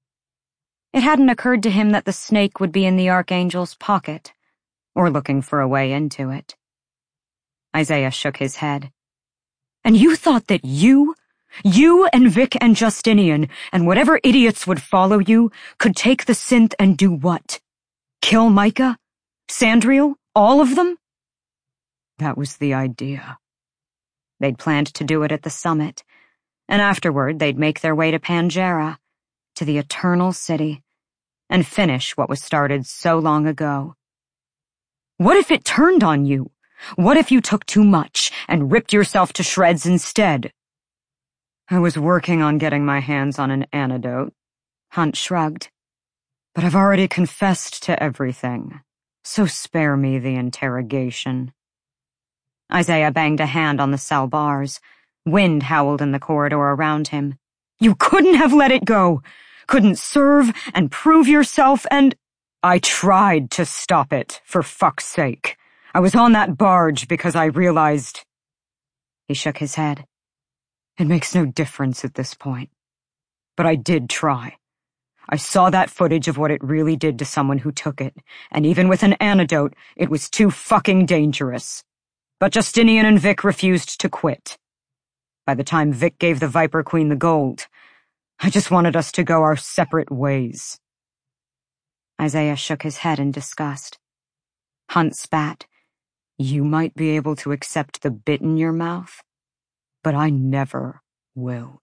It hadn't occurred to him that the snake would be in the Archangel's pocket, or looking for a way into it. Isaiah shook his head. And you thought that you, you and Vic and Justinian, and whatever idiots would follow you, could take the synth and do what? Kill Micah? Sandriel? All of them? That was the idea. They'd planned to do it at the summit, and afterward they'd make their way to Pangera, to the Eternal City, and finish what was started so long ago. What if it turned on you? What if you took too much and ripped yourself to shreds instead? I was working on getting my hands on an antidote. Hunt shrugged. But I've already confessed to everything, so spare me the interrogation. Isaiah banged a hand on the cell bars. Wind howled in the corridor around him. You couldn't have let it go! Couldn't serve and prove yourself and— I tried to stop it, for fuck's sake. I was on that barge because I realized— He shook his head. It makes no difference at this point. But I did try. I saw that footage of what it really did to someone who took it, and even with an antidote, it was too fucking dangerous. But Justinian and Vic refused to quit. By the time Vic gave the Viper Queen the gold, I just wanted us to go our separate ways. Isaiah shook his head in disgust. Hunt spat. You might be able to accept the bit in your mouth, but I never will.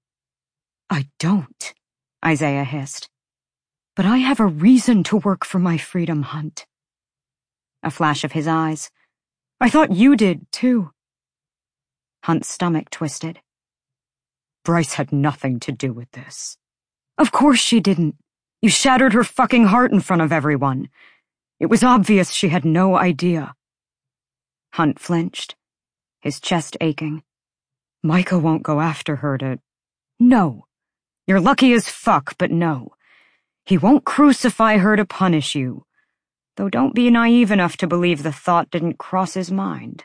I don't, Isaiah hissed. But I have a reason to work for my freedom, Hunt. A flash of his eyes. I thought you did, too. Hunt's stomach twisted. Bryce had nothing to do with this. Of course she didn't. You shattered her fucking heart in front of everyone. It was obvious she had no idea. Hunt flinched, his chest aching. Micah won't go after her to— No. You're lucky as fuck, but no. He won't crucify her to punish you. Though don't be naive enough to believe the thought didn't cross his mind.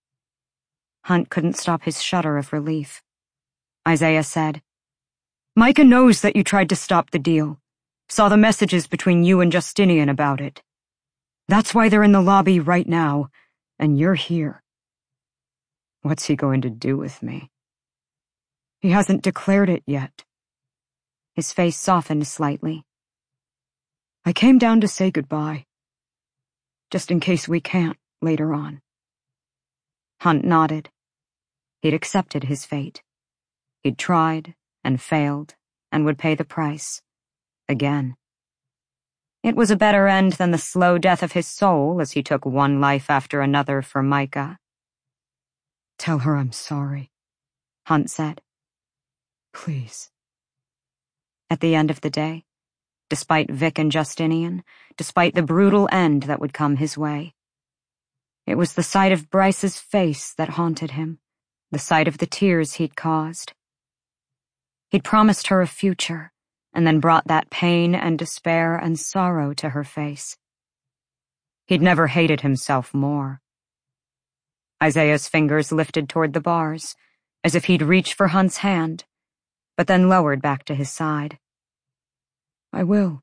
Hunt couldn't stop his shudder of relief. Isaiah said, Micah knows that you tried to stop the deal. Saw the messages between you and Justinian about it. That's why they're in the lobby right now, and you're here. What's he going to do with me? He hasn't declared it yet. His face softened slightly. I came down to say goodbye, just in case we can't later on. Hunt nodded. He'd accepted his fate. He'd tried and failed and would pay the price. Again. It was a better end than the slow death of his soul as he took one life after another for Micah. Tell her I'm sorry, Hunt said. Please. At the end of the day, despite Vic and Justinian, despite the brutal end that would come his way, it was the sight of Bryce's face that haunted him, the sight of the tears he'd caused. He'd promised her a future, and then brought that pain and despair and sorrow to her face. He'd never hated himself more. Isaiah's fingers lifted toward the bars, as if he'd reach for Hunt's hand, but then lowered back to his side. I will.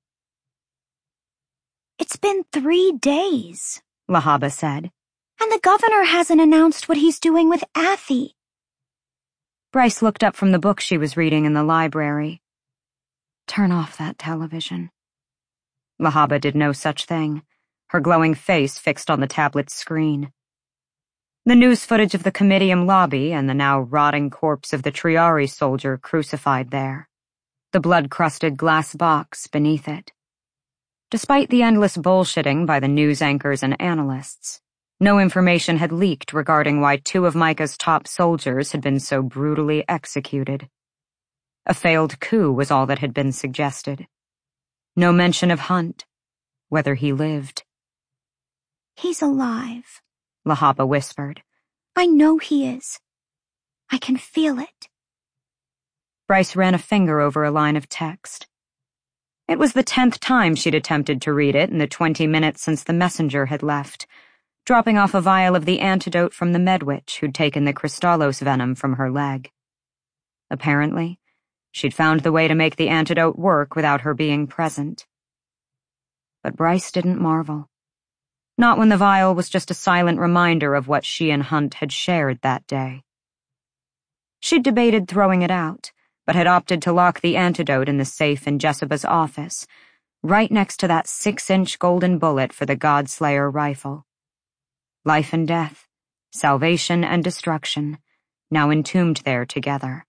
It's been three days, Lahaba said. And the governor hasn't announced what he's doing with Athie. Bryce looked up from the book she was reading in the library. Turn off that television. Lahaba did no such thing, her glowing face fixed on the tablet's screen. The news footage of the Comitium lobby and the now rotting corpse of the Triari soldier crucified there, the blood-crusted glass box beneath it. Despite the endless bullshitting by the news anchors and analysts, no information had leaked regarding why two of Micah's top soldiers had been so brutally executed. A failed coup was all that had been suggested. No mention of Hunt, whether he lived. He's alive, Lahaba whispered. I know he is. I can feel it. Bryce ran a finger over a line of text. It was the tenth time she'd attempted to read it in the twenty minutes since the messenger had left, dropping off a vial of the antidote from the medwitch who'd taken the Kristallos venom from her leg. Apparently, she'd found the way to make the antidote work without her being present. But Bryce didn't marvel. Not when the vial was just a silent reminder of what she and Hunt had shared that day. She'd debated throwing it out, but had opted to lock the antidote in the safe in Jessica's office, right next to that six-inch golden bullet for the Godslayer rifle. Life and death, salvation and destruction, now entombed there together.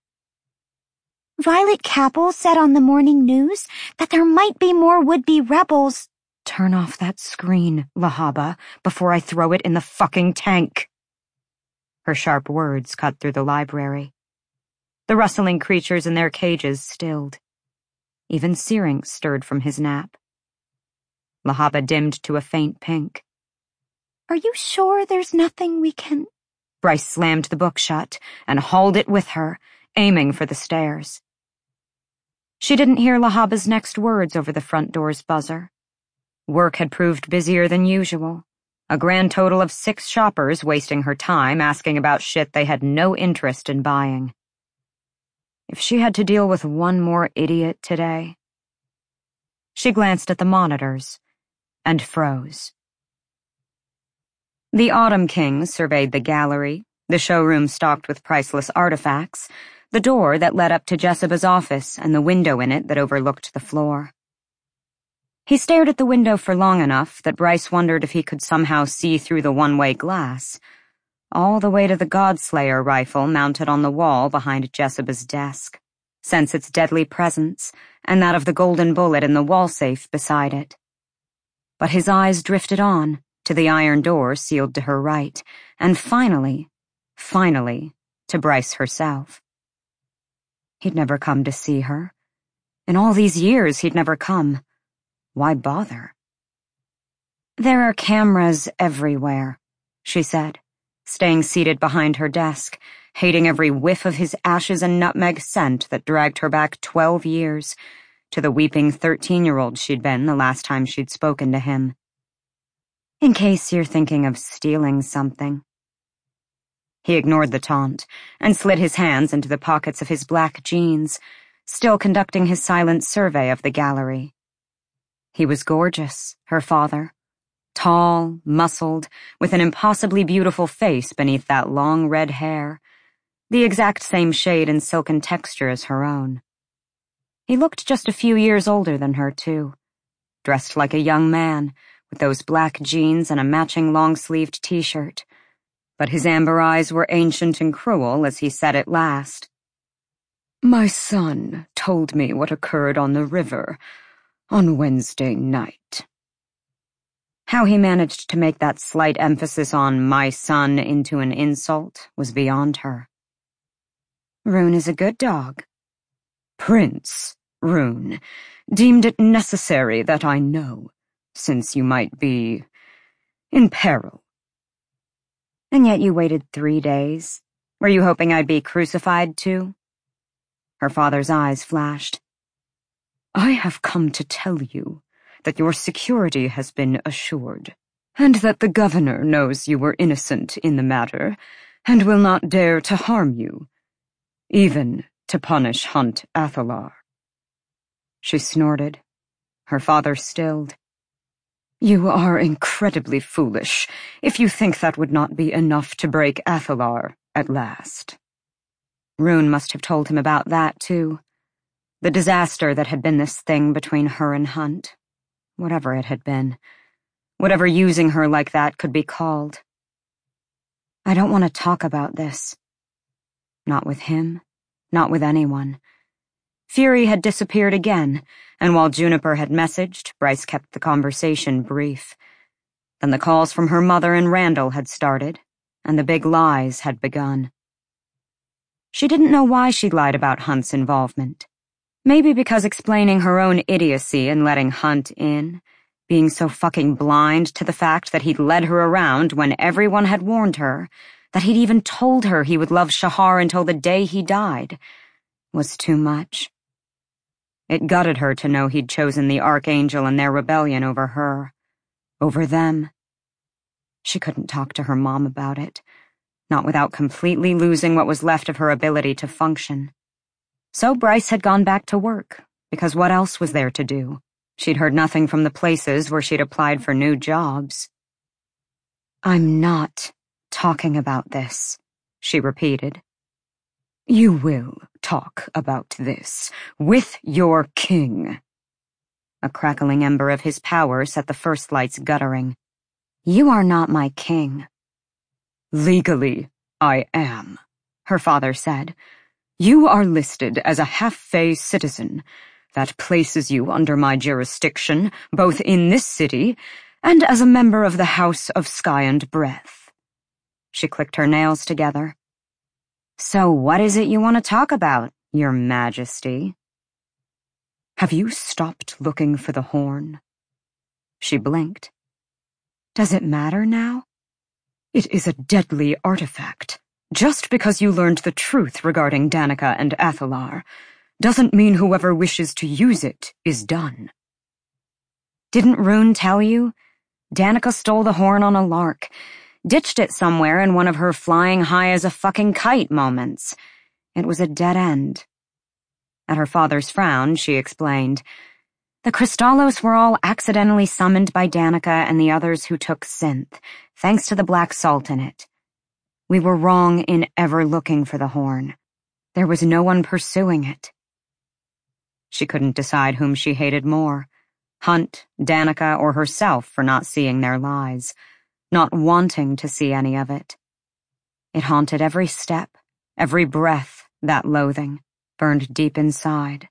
Violet Capel said on the morning news that there might be more would-be rebels. Turn off that screen, Lahaba, before I throw it in the fucking tank. Her sharp words cut through the library. The rustling creatures in their cages stilled. Even Syrinx stirred from his nap. Lahaba dimmed to a faint pink. Are you sure there's nothing we can... Bryce slammed the book shut and hauled it with her, aiming for the stairs. She didn't hear Lahaba's next words over the front door's buzzer. Work had proved busier than usual. A grand total of six shoppers wasting her time asking about shit they had no interest in buying. If she had to deal with one more idiot today... She glanced at the monitors and froze. The Autumn Kings surveyed the gallery, the showroom stocked with priceless artifacts, the door that led up to Jessica's office and the window in it that overlooked the floor. He stared at the window for long enough that Bryce wondered if he could somehow see through the one-way glass, all the way to the Godslayer rifle mounted on the wall behind Jessica's desk, sense its deadly presence and that of the golden bullet in the wall safe beside it. But his eyes drifted on, to the iron door sealed to her right, and finally, finally, to Bryce herself. He'd never come to see her. In all these years, he'd never come. Why bother? There are cameras everywhere, she said, staying seated behind her desk, hating every whiff of his ashes and nutmeg scent that dragged her back twelve years, to the weeping thirteen-year-old she'd been the last time she'd spoken to him. In case you're thinking of stealing something. He ignored the taunt and slid his hands into the pockets of his black jeans, still conducting his silent survey of the gallery. He was gorgeous, her father, Tall, muscled, with an impossibly beautiful face beneath that long red hair, the exact same shade and silken texture as her own. He looked just a few years older than her, too, dressed like a young man, with those black jeans and a matching long-sleeved t-shirt. But his amber eyes were ancient and cruel as he said at last, "My son told me what occurred on the river on Wednesday night." How he managed to make that slight emphasis on "my son" into an insult was beyond her. Rune is a good dog. Prince Rune deemed it necessary that I know, since you might be in peril. And yet you waited three days. Were you hoping I'd be crucified too? Her father's eyes flashed. I have come to tell you that your security has been assured, and that the governor knows you were innocent in the matter, and will not dare to harm you, even to punish Hunt Athalar. She snorted. Her father stilled. You are incredibly foolish if you think that would not be enough to break Athalar at last. Rune must have told him about that, too. The disaster that had been this thing between her and Hunt. Whatever it had been. Whatever using her like that could be called. I don't want to talk about this. Not with him. Not with anyone. Fury had disappeared again, and while Juniper had messaged, Bryce kept the conversation brief. Then the calls from her mother and Randall had started, and the big lies had begun. She didn't know why she'd lied about Hunt's involvement. Maybe because explaining her own idiocy and letting Hunt in, being so fucking blind to the fact that he'd led her around when everyone had warned her, that he'd even told her he would love Shahar until the day he died, was too much. It gutted her to know he'd chosen the Archangel and their rebellion over her, over them. She couldn't talk to her mom about it, not without completely losing what was left of her ability to function. So Bryce had gone back to work, because what else was there to do? She'd heard nothing from the places where she'd applied for new jobs. I'm not talking about this, she repeated. You will talk about this with your king. A crackling ember of his power set the first lights guttering. You are not my king. Legally, I am, her father said. You are listed as a half-Fae citizen. That places you under my jurisdiction, both in this city and as a member of the House of Sky and Breath. She clicked her nails together. So what is it you want to talk about, Your Majesty? Have you stopped looking for the horn? She blinked. Does it matter now? It is a deadly artifact. Just because you learned the truth regarding Danica and Athalar doesn't mean whoever wishes to use it is done. Didn't Rune tell you? Danica stole the horn on a lark, ditched it somewhere in one of her flying high as a fucking kite moments. It was a dead end. At her father's frown, she explained, The Crystallos were all accidentally summoned by Danica and the others who took synth, thanks to the black salt in it. We were wrong in ever looking for the horn. There was no one pursuing it. She couldn't decide whom she hated more, Hunt, Danica, or herself for not seeing their lies, not wanting to see any of it. It haunted every step, every breath, that loathing, burned deep inside.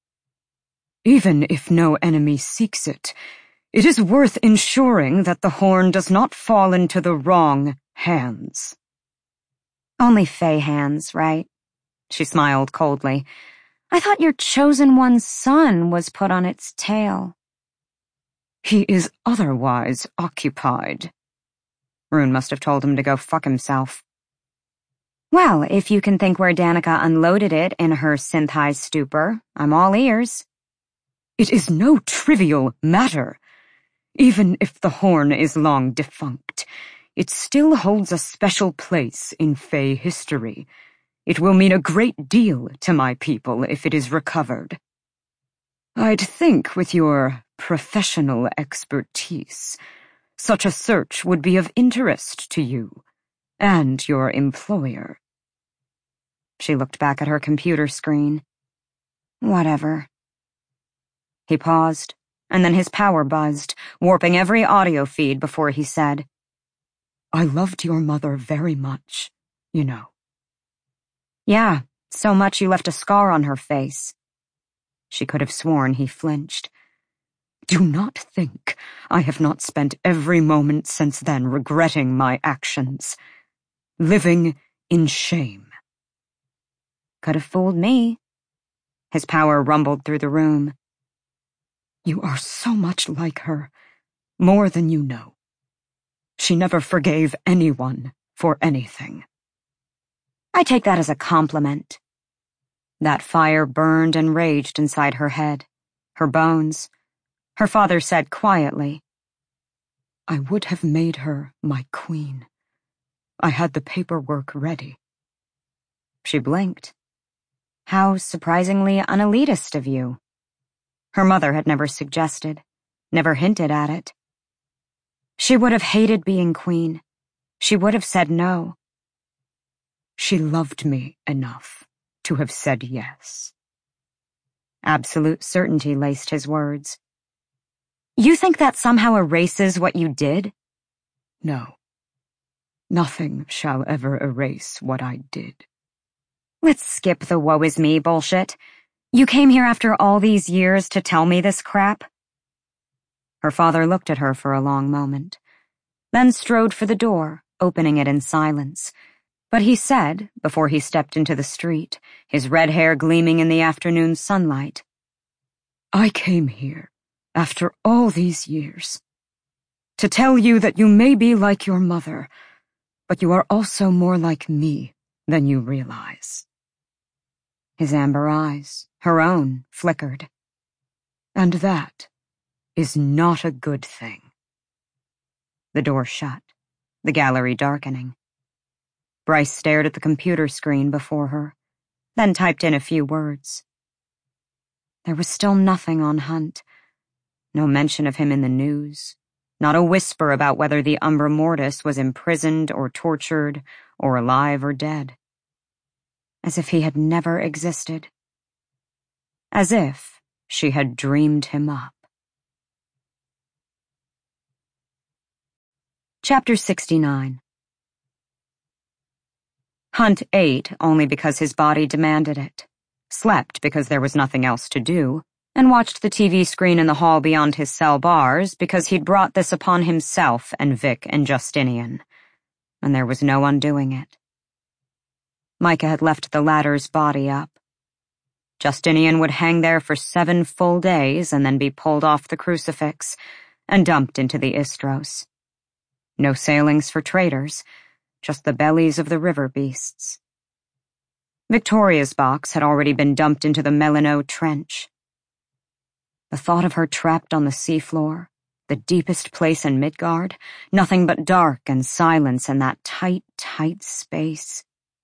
Even if no enemy seeks it, it is worth ensuring that the horn does not fall into the wrong hands. Only Fae hands, right? She smiled coldly. I thought your chosen one's son was put on its tail. He is otherwise occupied. Rune must have told him to go fuck himself. Well, if you can think where Danica unloaded it in her synth-high stupor, I'm all ears. It is no trivial matter. Even if the horn is long defunct, it still holds a special place in Fae history. It will mean a great deal to my people if it is recovered. I'd think with your professional expertise, Such a search would be of interest to you and your employer." She looked back at her computer screen. "Whatever." He paused, and then his power buzzed, warping every audio feed before he said, "I loved your mother very much, you know." "Yeah, so much you left a scar on her face." She could have sworn he flinched. "Do not think I have not spent every moment since then regretting my actions, living in shame." "Could have fooled me." His power rumbled through the room. "You are so much like her, more than you know. She never forgave anyone for anything." "I take that as a compliment." That fire burned and raged inside her head, her bones. Her father said quietly, "I would have made her my queen. I had the paperwork ready." She blinked. "How surprisingly unelitist of you." Her mother had never suggested, never hinted at it. She would have hated being queen. She would have said no. She loved me enough to have said yes. Absolute certainty laced his words. "You think that somehow erases what you did?" "No. Nothing shall ever erase what I did." "Let's skip the woe is me bullshit. You came here after all these years to tell me this crap?" Her father looked at her for a long moment, then strode for the door, opening it in silence. But he said, before he stepped into the street, his red hair gleaming in the afternoon sunlight, "I came here, after all these years, to tell you that you may be like your mother, but you are also more like me than you realize." His amber eyes, her own, flickered. "And that is not a good thing." The door shut, the gallery darkening. Bryce stared at the computer screen before her, then typed in a few words. There was still nothing on Hunt. No mention of him in the news. Not a whisper about whether the Umbra Mortis was imprisoned or tortured, or alive or dead. As if he had never existed. As if she had dreamed him up. Chapter sixty-nine. Hunt ate only because his body demanded it, slept because there was nothing else to do, and watched the T V screen in the hall beyond his cell bars because he'd brought this upon himself and Vic and Justinian, and there was no undoing it. Micah had left the latter's body up. Justinian would hang there for seven full days and then be pulled off the crucifix and dumped into the Istros. No sailings for traders, just the bellies of the river beasts. Victoria's box had already been dumped into the Melino Trench. The thought of her trapped on the seafloor, the deepest place in Midgard, nothing but dark and silence in that tight, tight space.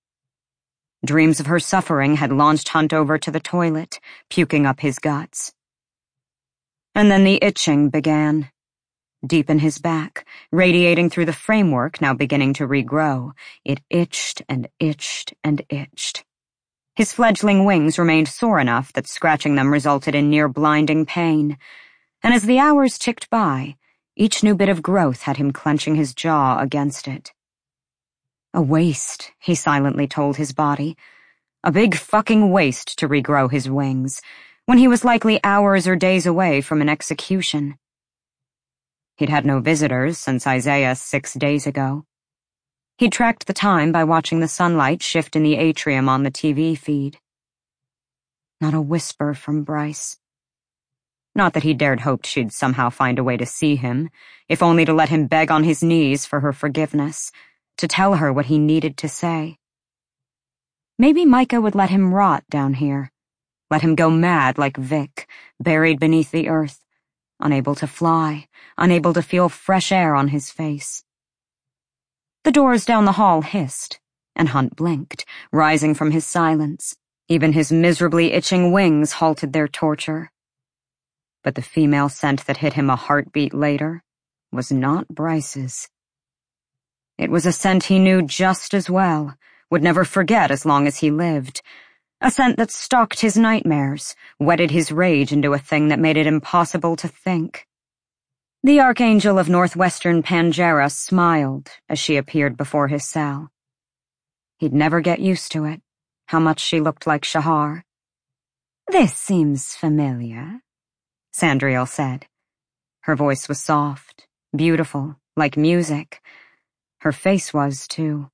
Dreams of her suffering had launched Hunt over to the toilet, puking up his guts. And then the itching began. Deep in his back, radiating through the framework now beginning to regrow, it itched and itched and itched. His fledgling wings remained sore enough that scratching them resulted in near-blinding pain, and as the hours ticked by, each new bit of growth had him clenching his jaw against it. A waste, he silently told his body. A big fucking waste to regrow his wings, when he was likely hours or days away from an execution. He'd had no visitors since Isaiah six days ago. He'd tracked the time by watching the sunlight shift in the atrium on the T V feed. Not a whisper from Bryce. Not that he dared hoped she'd somehow find a way to see him, if only to let him beg on his knees for her forgiveness, to tell her what he needed to say. Maybe Micah would let him rot down here, let him go mad like Vic, buried beneath the earth, unable to fly, unable to feel fresh air on his face. The doors down the hall hissed, and Hunt blinked, rising from his silence. Even his miserably itching wings halted their torture. But the female scent that hit him a heartbeat later was not Bryce's. It was a scent he knew just as well, would never forget as long as he lived. A scent that stalked his nightmares, whetted his rage into a thing that made it impossible to think. The Archangel of Northwestern Pangera smiled as she appeared before his cell. He'd never get used to it, how much she looked like Shahar. "This seems familiar," Sandriel said. Her voice was soft, beautiful, like music. Her face was, too.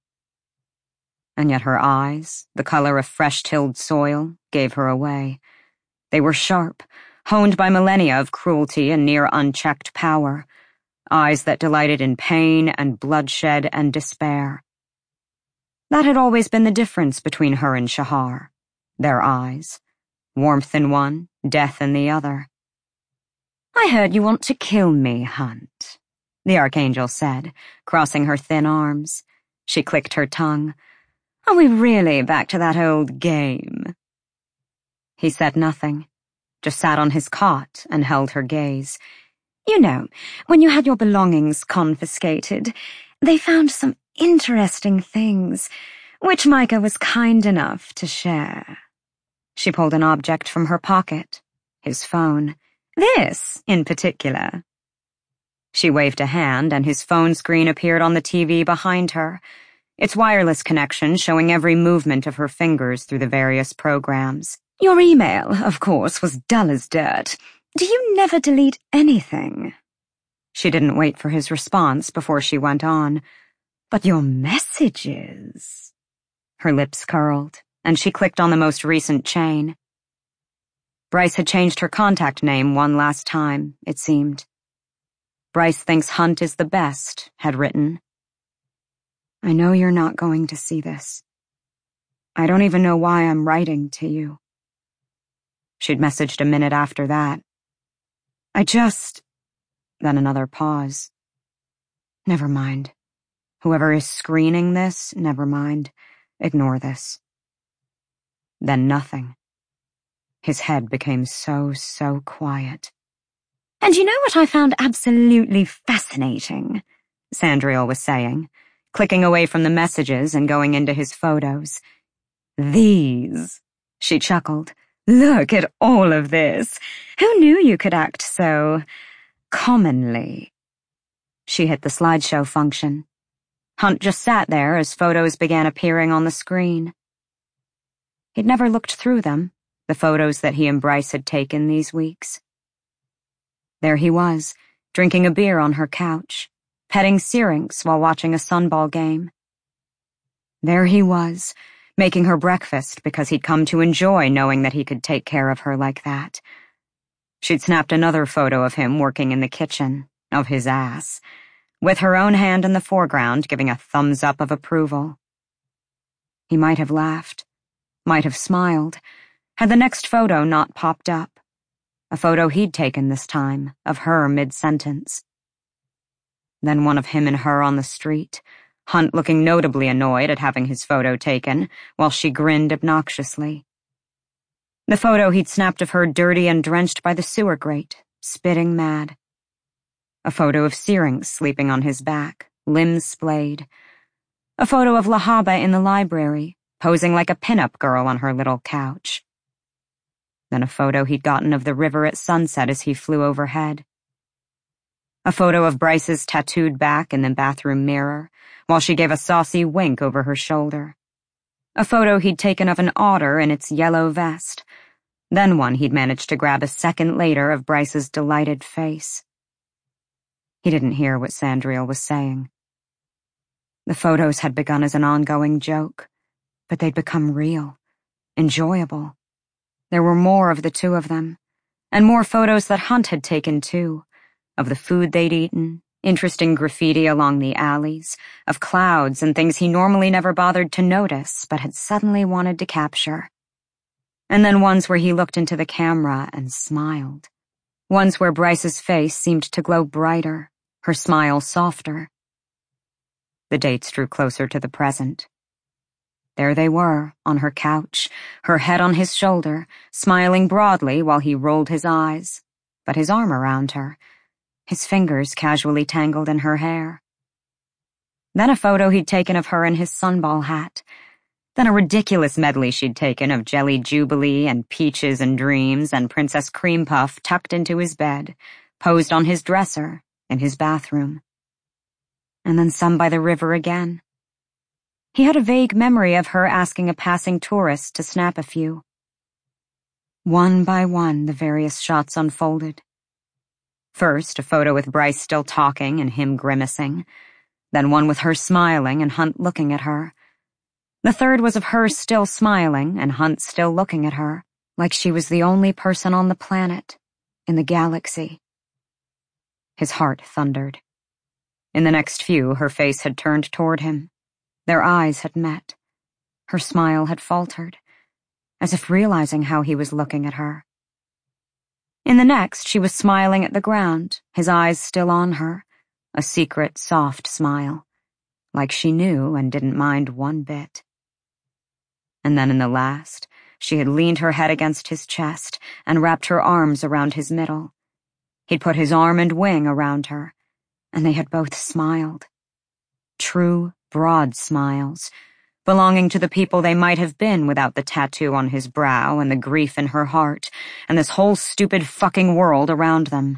And yet her eyes, the color of fresh-tilled soil, gave her away. They were sharp, honed by millennia of cruelty and near-unchecked power. Eyes that delighted in pain and bloodshed and despair. That had always been the difference between her and Shahar. Their eyes. Warmth in one, death in the other. "I heard you want to kill me, Hunt," the Archangel said, crossing her thin arms. She clicked her tongue. "Are we really back to that old game?" He said nothing, just sat on his cot and held her gaze. "You know, when you had your belongings confiscated, they found some interesting things, which Micah was kind enough to share." She pulled an object from her pocket, his phone. "This, in particular." She waved a hand, and his phone screen appeared on the T V behind her, its wireless connection showing every movement of her fingers through the various programs. "Your email, of course, was dull as dirt. Do you never delete anything?" She didn't wait for his response before she went on. "But your messages..." Her lips curled, and she clicked on the most recent chain. Bryce had changed her contact name one last time, it seemed. Bryce thinks Hunt is the best, had written. I know you're not going to see this. I don't even know why I'm writing to you. She'd messaged a minute after that. I just... Then another pause. Never mind. Whoever is screening this, never mind. Ignore this. Then nothing. His head became so, so quiet. "And you know what I found absolutely fascinating?" Sandriel was saying, clicking away from the messages and going into his photos. "These," she chuckled. "Look at all of this. Who knew you could act so... commonly?" She hit the slideshow function. Hunt just sat there as photos began appearing on the screen. He'd never looked through them, the photos that he and Bryce had taken these weeks. There he was, drinking a beer on her couch, petting Syrinx while watching a Sunball game. There he was, making her breakfast because he'd come to enjoy knowing that he could take care of her like that. She'd snapped another photo of him working in the kitchen, of his ass, with her own hand in the foreground giving a thumbs up of approval. He might have laughed, might have smiled, had the next photo not popped up. A photo he'd taken this time, of her mid-sentence. Then one of him and her on the street, Hunt looking notably annoyed at having his photo taken, while she grinned obnoxiously. The photo he'd snapped of her dirty and drenched by the sewer grate, spitting mad. A photo of Syrinx sleeping on his back, limbs splayed. A photo of Lahaba in the library, posing like a pin-up girl on her little couch. Then a photo he'd gotten of the river at sunset as he flew overhead. A photo of Bryce's tattooed back in the bathroom mirror, while she gave a saucy wink over her shoulder. A photo he'd taken of an otter in its yellow vest. Then one he'd managed to grab a second later of Bryce's delighted face. He didn't hear what Sandriel was saying. The photos had begun as an ongoing joke, but they'd become real, enjoyable. There were more of the two of them, and more photos that Hunt had taken too, of the food they'd eaten, interesting graffiti along the alleys, of clouds and things he normally never bothered to notice but had suddenly wanted to capture. And then ones where he looked into the camera and smiled. Ones where Bryce's face seemed to glow brighter, her smile softer. The dates drew closer to the present. There they were, on her couch, her head on his shoulder, smiling broadly while he rolled his eyes, but his arm around her, his fingers casually tangled in her hair. Then a photo he'd taken of her in his sunball hat. Then a ridiculous medley she'd taken of Jelly Jubilee and Peaches and Dreams and Princess Cream Puff tucked into his bed, posed on his dresser, in his bathroom. And then some by the river again. He had a vague memory of her asking a passing tourist to snap a few. One by one, the various shots unfolded. First, a photo with Bryce still talking and him grimacing. Then one with her smiling and Hunt looking at her. The third was of her still smiling and Hunt still looking at her, like she was the only person on the planet, in the galaxy. His heart thundered. In the next few, her face had turned toward him. Their eyes had met. Her smile had faltered, as if realizing how he was looking at her. In the next, she was smiling at the ground, his eyes still on her, a secret, soft smile, like she knew and didn't mind one bit. And then in the last, she had leaned her head against his chest and wrapped her arms around his middle. He'd put his arm and wing around her, and they had both smiled. True, broad smiles, belonging to the people they might have been without the tattoo on his brow and the grief in her heart and this whole stupid fucking world around them.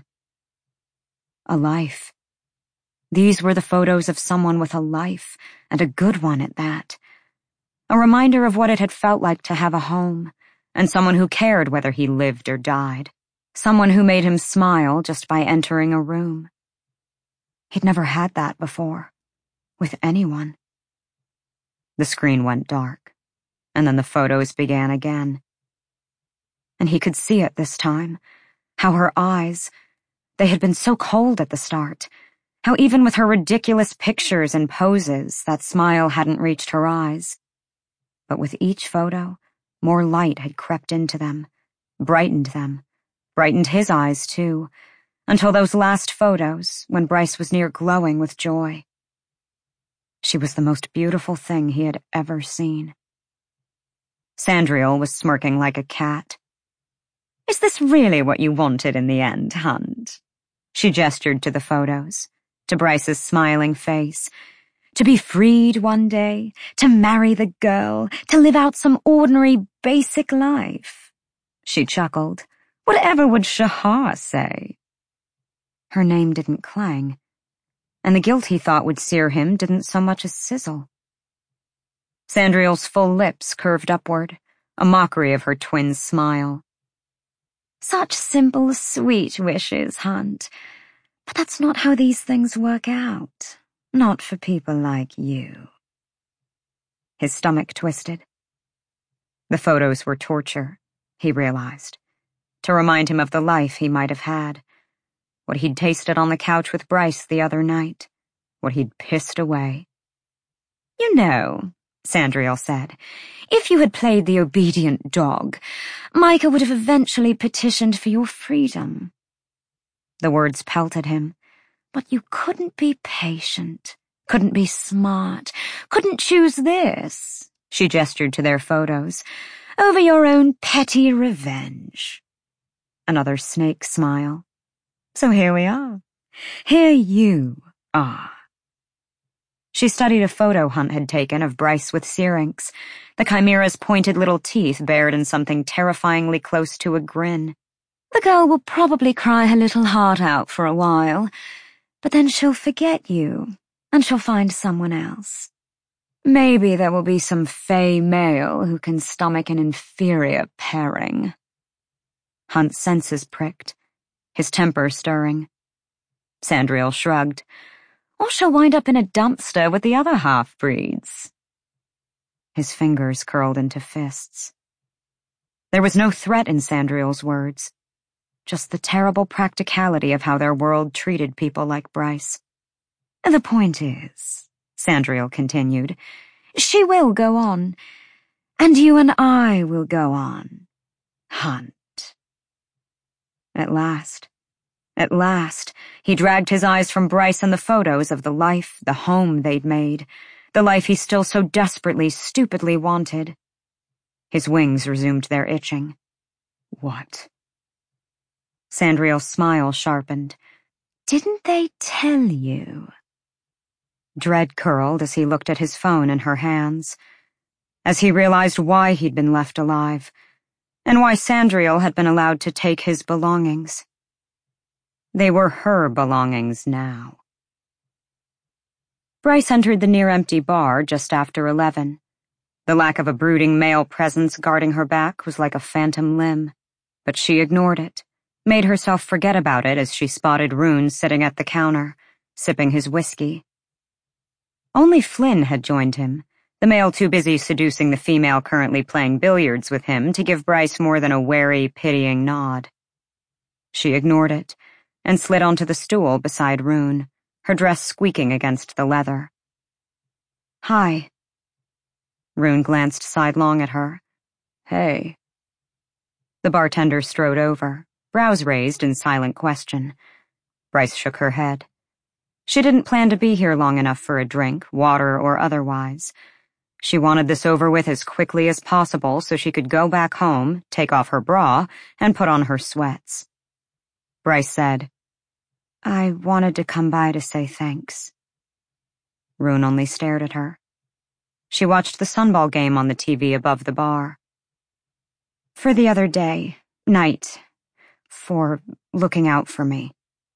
A life. These were the photos of someone with a life, and a good one at that. A reminder of what it had felt like to have a home, and someone who cared whether he lived or died. Someone who made him smile just by entering a room. He'd never had that before, with anyone. The screen went dark, and then the photos began again. And he could see it this time, how her eyes, they had been so cold at the start, how even with her ridiculous pictures and poses, that smile hadn't reached her eyes. But with each photo, more light had crept into them, brightened them, brightened his eyes too, until those last photos, when Bryce was near glowing with joy. She was the most beautiful thing he had ever seen. Sandriel was smirking like a cat. "Is this really what you wanted in the end, Hunt?" She gestured to the photos, to Bryce's smiling face. To be freed one day, to marry the girl, to live out some ordinary, basic life. She chuckled. Whatever would Shahar say? Her name didn't clang, and the guilt he thought would sear him didn't so much as sizzle. Sandriel's full lips curved upward, a mockery of her twin's smile. "Such simple, sweet wishes, Hunt. But that's not how these things work out. Not for people like you." His stomach twisted. The photos were torture, he realized, to remind him of the life he might have had, what he'd tasted on the couch with Bryce the other night, what he'd pissed away. "You know," Sandriel said, "if you had played the obedient dog, Micah would have eventually petitioned for your freedom." The words pelted him. "But you couldn't be patient, couldn't be smart, couldn't choose this," she gestured to their photos, "over your own petty revenge." Another snake smile. "So here we are. Here you are." She studied a photo Hunt had taken of Bryce with Syrinx, the chimera's pointed little teeth bared in something terrifyingly close to a grin. "The girl will probably cry her little heart out for a while, but then she'll forget you, and she'll find someone else. Maybe there will be some fey male who can stomach an inferior pairing." Hunt's senses pricked, his temper stirring. Sandriel shrugged. "Or she'll wind up in a dumpster with the other half-breeds." His fingers curled into fists. There was no threat in Sandriel's words, just the terrible practicality of how their world treated people like Bryce. "The point is," Sandriel continued, "she will go on, and you and I will go on, Hunt." At last, at last, he dragged his eyes from Bryce and the photos of the life, the home they'd made, the life he still so desperately, stupidly wanted. His wings resumed their itching. What? Sandriel's smile sharpened. Didn't they tell you? Dread curled as he looked at his phone in her hands, as he realized why he'd been left alive, and why Sandriel had been allowed to take his belongings. They were her belongings now. Bryce entered the near-empty bar just after eleven. The lack of a brooding male presence guarding her back was like a phantom limb, but she ignored it, made herself forget about it as she spotted Rune sitting at the counter, sipping his whiskey. Only Flynn had joined him, the male too busy seducing the female currently playing billiards with him to give Bryce more than a wary, pitying nod. She ignored it and slid onto the stool beside Rune, her dress squeaking against the leather. "Hi." Rune glanced sidelong at her. "Hey." The bartender strode over, brows raised in silent question. Bryce shook her head. She didn't plan to be here long enough for a drink, water or otherwise. She wanted this over with as quickly as possible so she could go back home, take off her bra, and put on her sweats. Bryce said, "I wanted to come by to say thanks." Rune only stared at her. She watched the Sunball game on the T V above the bar. "For the other day, night, for looking out for me."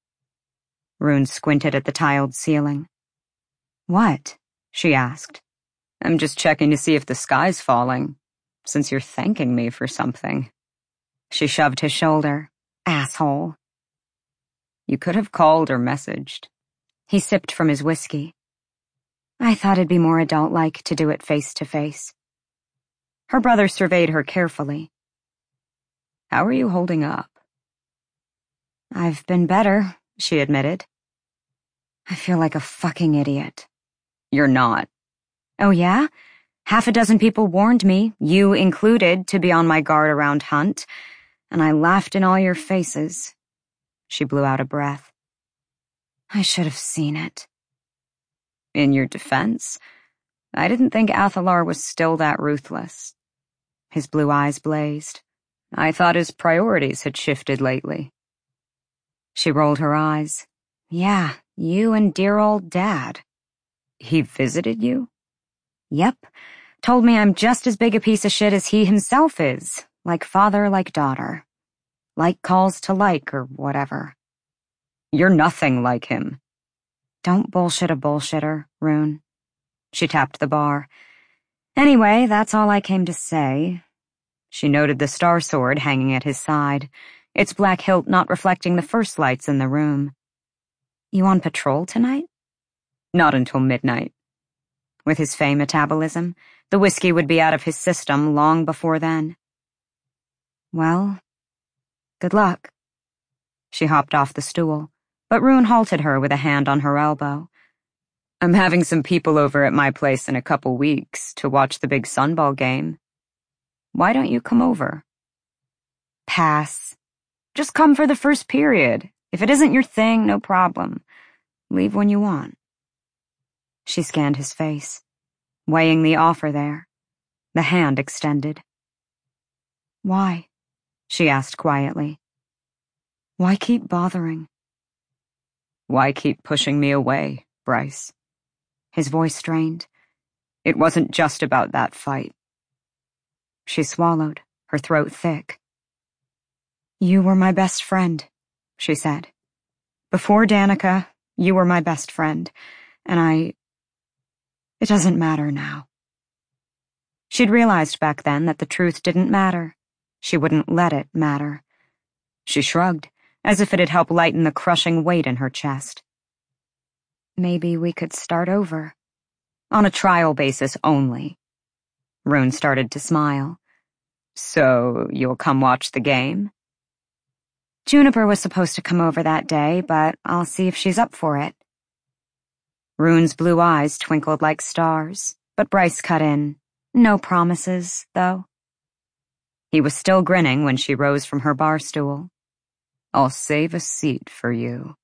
Rune squinted at the tiled ceiling. "What?" she asked. "I'm just checking to see if the sky's falling, since you're thanking me for something." She shoved his shoulder. "Asshole." "You could have called or messaged." He sipped from his whiskey. "I thought it'd be more adult-like to do it face-to-face." Her brother surveyed her carefully. "How are you holding up?" "I've been better," she admitted. "I feel like a fucking idiot." "You're not." "Oh yeah? Half a dozen people warned me, you included, to be on my guard around Hunt, and I laughed in all your faces." She blew out a breath. "I should have seen it." "In your defense, I didn't think Athalar was still that ruthless." His blue eyes blazed. "I thought his priorities had shifted lately." She rolled her eyes. "Yeah, you and dear old Dad." "He visited you?" "Yep. Told me I'm just as big a piece of shit as he himself is. Like father, like daughter. Like calls to like, or whatever." "You're nothing like him." "Don't bullshit a bullshitter, Rune." She tapped the bar. "Anyway, that's all I came to say." She noted the star sword hanging at his side, its black hilt not reflecting the first lights in the room. "You on patrol tonight?" "Not until midnight." With his Fey metabolism, the whiskey would be out of his system long before then. "Well, good luck." She hopped off the stool, but Rune halted her with a hand on her elbow. "I'm having some people over at my place in a couple weeks to watch the big Sunball game. Why don't you come over?" "Pass. Just come for the first period. If it isn't your thing, no problem. Leave when you want." She scanned his face, weighing the offer there, the hand extended. "Why?" she asked quietly. "Why keep bothering?" "Why keep pushing me away, Bryce?" His voice strained. "It wasn't just about that fight." She swallowed, her throat thick. "You were my best friend," she said. "Before Danica, you were my best friend, and I... It doesn't matter now." She'd realized back then that the truth didn't matter. She wouldn't let it matter. She shrugged, as if it'd help lighten the crushing weight in her chest. "Maybe we could start over." On a trial basis only. Rune started to smile. "So, you'll come watch the game?" "Juniper was supposed to come over that day, but I'll see if she's up for it." Rune's blue eyes twinkled like stars, but Bryce cut in. "No promises, though." He was still grinning when she rose from her bar stool. "I'll save a seat for you."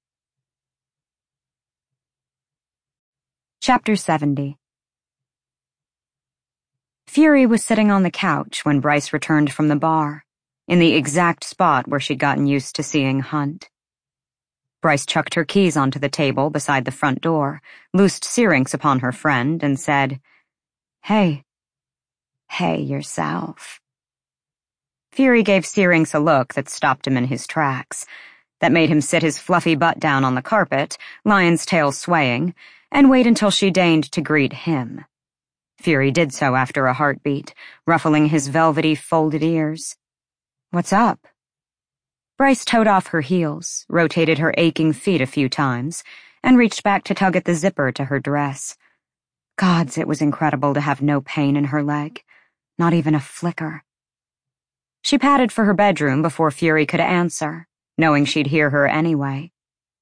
Chapter seventy. Fury was sitting on the couch when Bryce returned from the bar, in the exact spot where she'd gotten used to seeing Hunt. Bryce chucked her keys onto the table beside the front door, loosed Syrinx upon her friend, and said, "Hey." "Hey yourself." Fury gave Syrinx a look that stopped him in his tracks, that made him sit his fluffy butt down on the carpet, lion's tail swaying, and wait until she deigned to greet him. Fury did so after a heartbeat, ruffling his velvety, folded ears. "What's up?" Bryce toed off her heels, rotated her aching feet a few times, and reached back to tug at the zipper to her dress. Gods, it was incredible to have no pain in her leg, not even a flicker. She padded for her bedroom before Fury could answer, knowing she'd hear her anyway.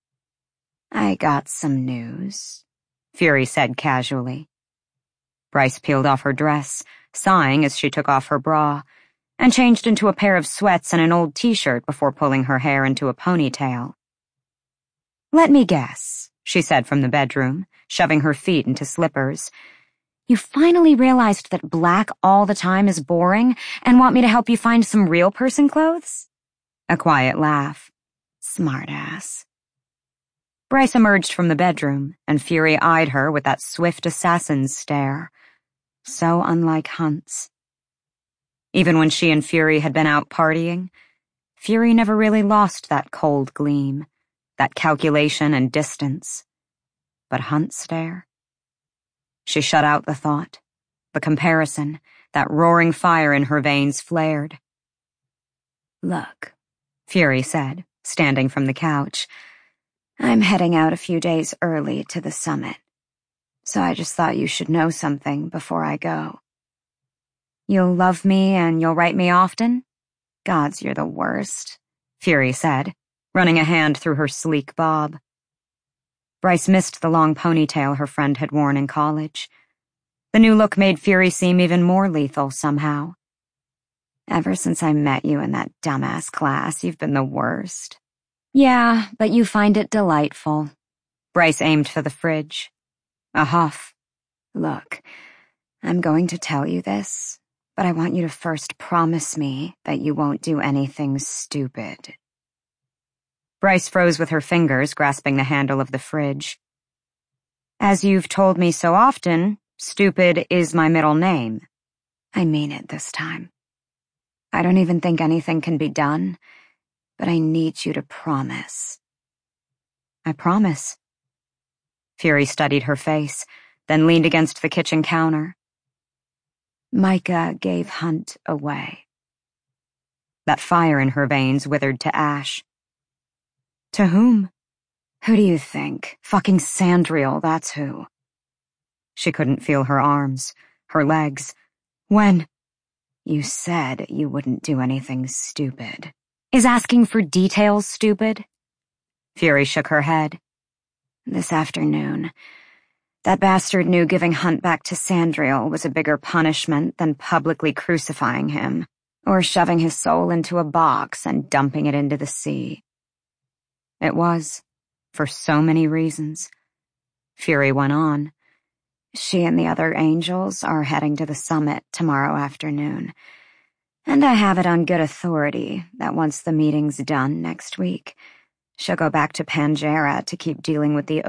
"I got some news," Fury said casually. Bryce peeled off her dress, sighing as she took off her bra, and changed into a pair of sweats and an old t-shirt before pulling her hair into a ponytail. "Let me guess," she said from the bedroom, shoving her feet into slippers. "You finally realized that black all the time is boring and want me to help you find some real person clothes?" A quiet laugh. "Smartass." Bryce emerged from the bedroom, and Fury eyed her with that swift assassin's stare. So unlike Hunt's. Even when she and Fury had been out partying, Fury never really lost that cold gleam, that calculation and distance. But Hunt's stare? She shut out the thought. The comparison, that roaring fire in her veins flared. "Look," Fury said, standing from the couch, "I'm heading out a few days early to the summit, so I just thought you should know something before I go." "You'll love me and you'll write me often?" "Gods, you're the worst," Fury said, running a hand through her sleek bob. Bryce missed the long ponytail her friend had worn in college. The new look made Fury seem even more lethal somehow. "Ever since I met you in that dumbass class, you've been the worst." "Yeah, but you find it delightful." Bryce aimed for the fridge. A huff. "Look, I'm going to tell you this, but I want you to first promise me that you won't do anything stupid." Bryce froze with her fingers, grasping the handle of the fridge. "As you've told me so often, stupid is my middle name." "I mean it this time. I don't even think anything can be done, but I need you to promise." "I promise." Fury studied her face, then leaned against the kitchen counter. "Micah gave Hunt away." That fire in her veins withered to ash. "To whom?" "Who do you think? Fucking Sandriel, that's who." She couldn't feel her arms, her legs. "When?" "You said you wouldn't do anything stupid." "Is asking for details stupid?" Fury shook her head. "This afternoon. That bastard knew giving Hunt back to Sandriel was a bigger punishment than publicly crucifying him, or shoving his soul into a box and dumping it into the sea." "It was, for so many reasons." Fury went on. "She and the other angels are heading to the summit tomorrow afternoon, and I have it on good authority that once the meeting's done next week, she'll go back to Pangera to keep dealing with the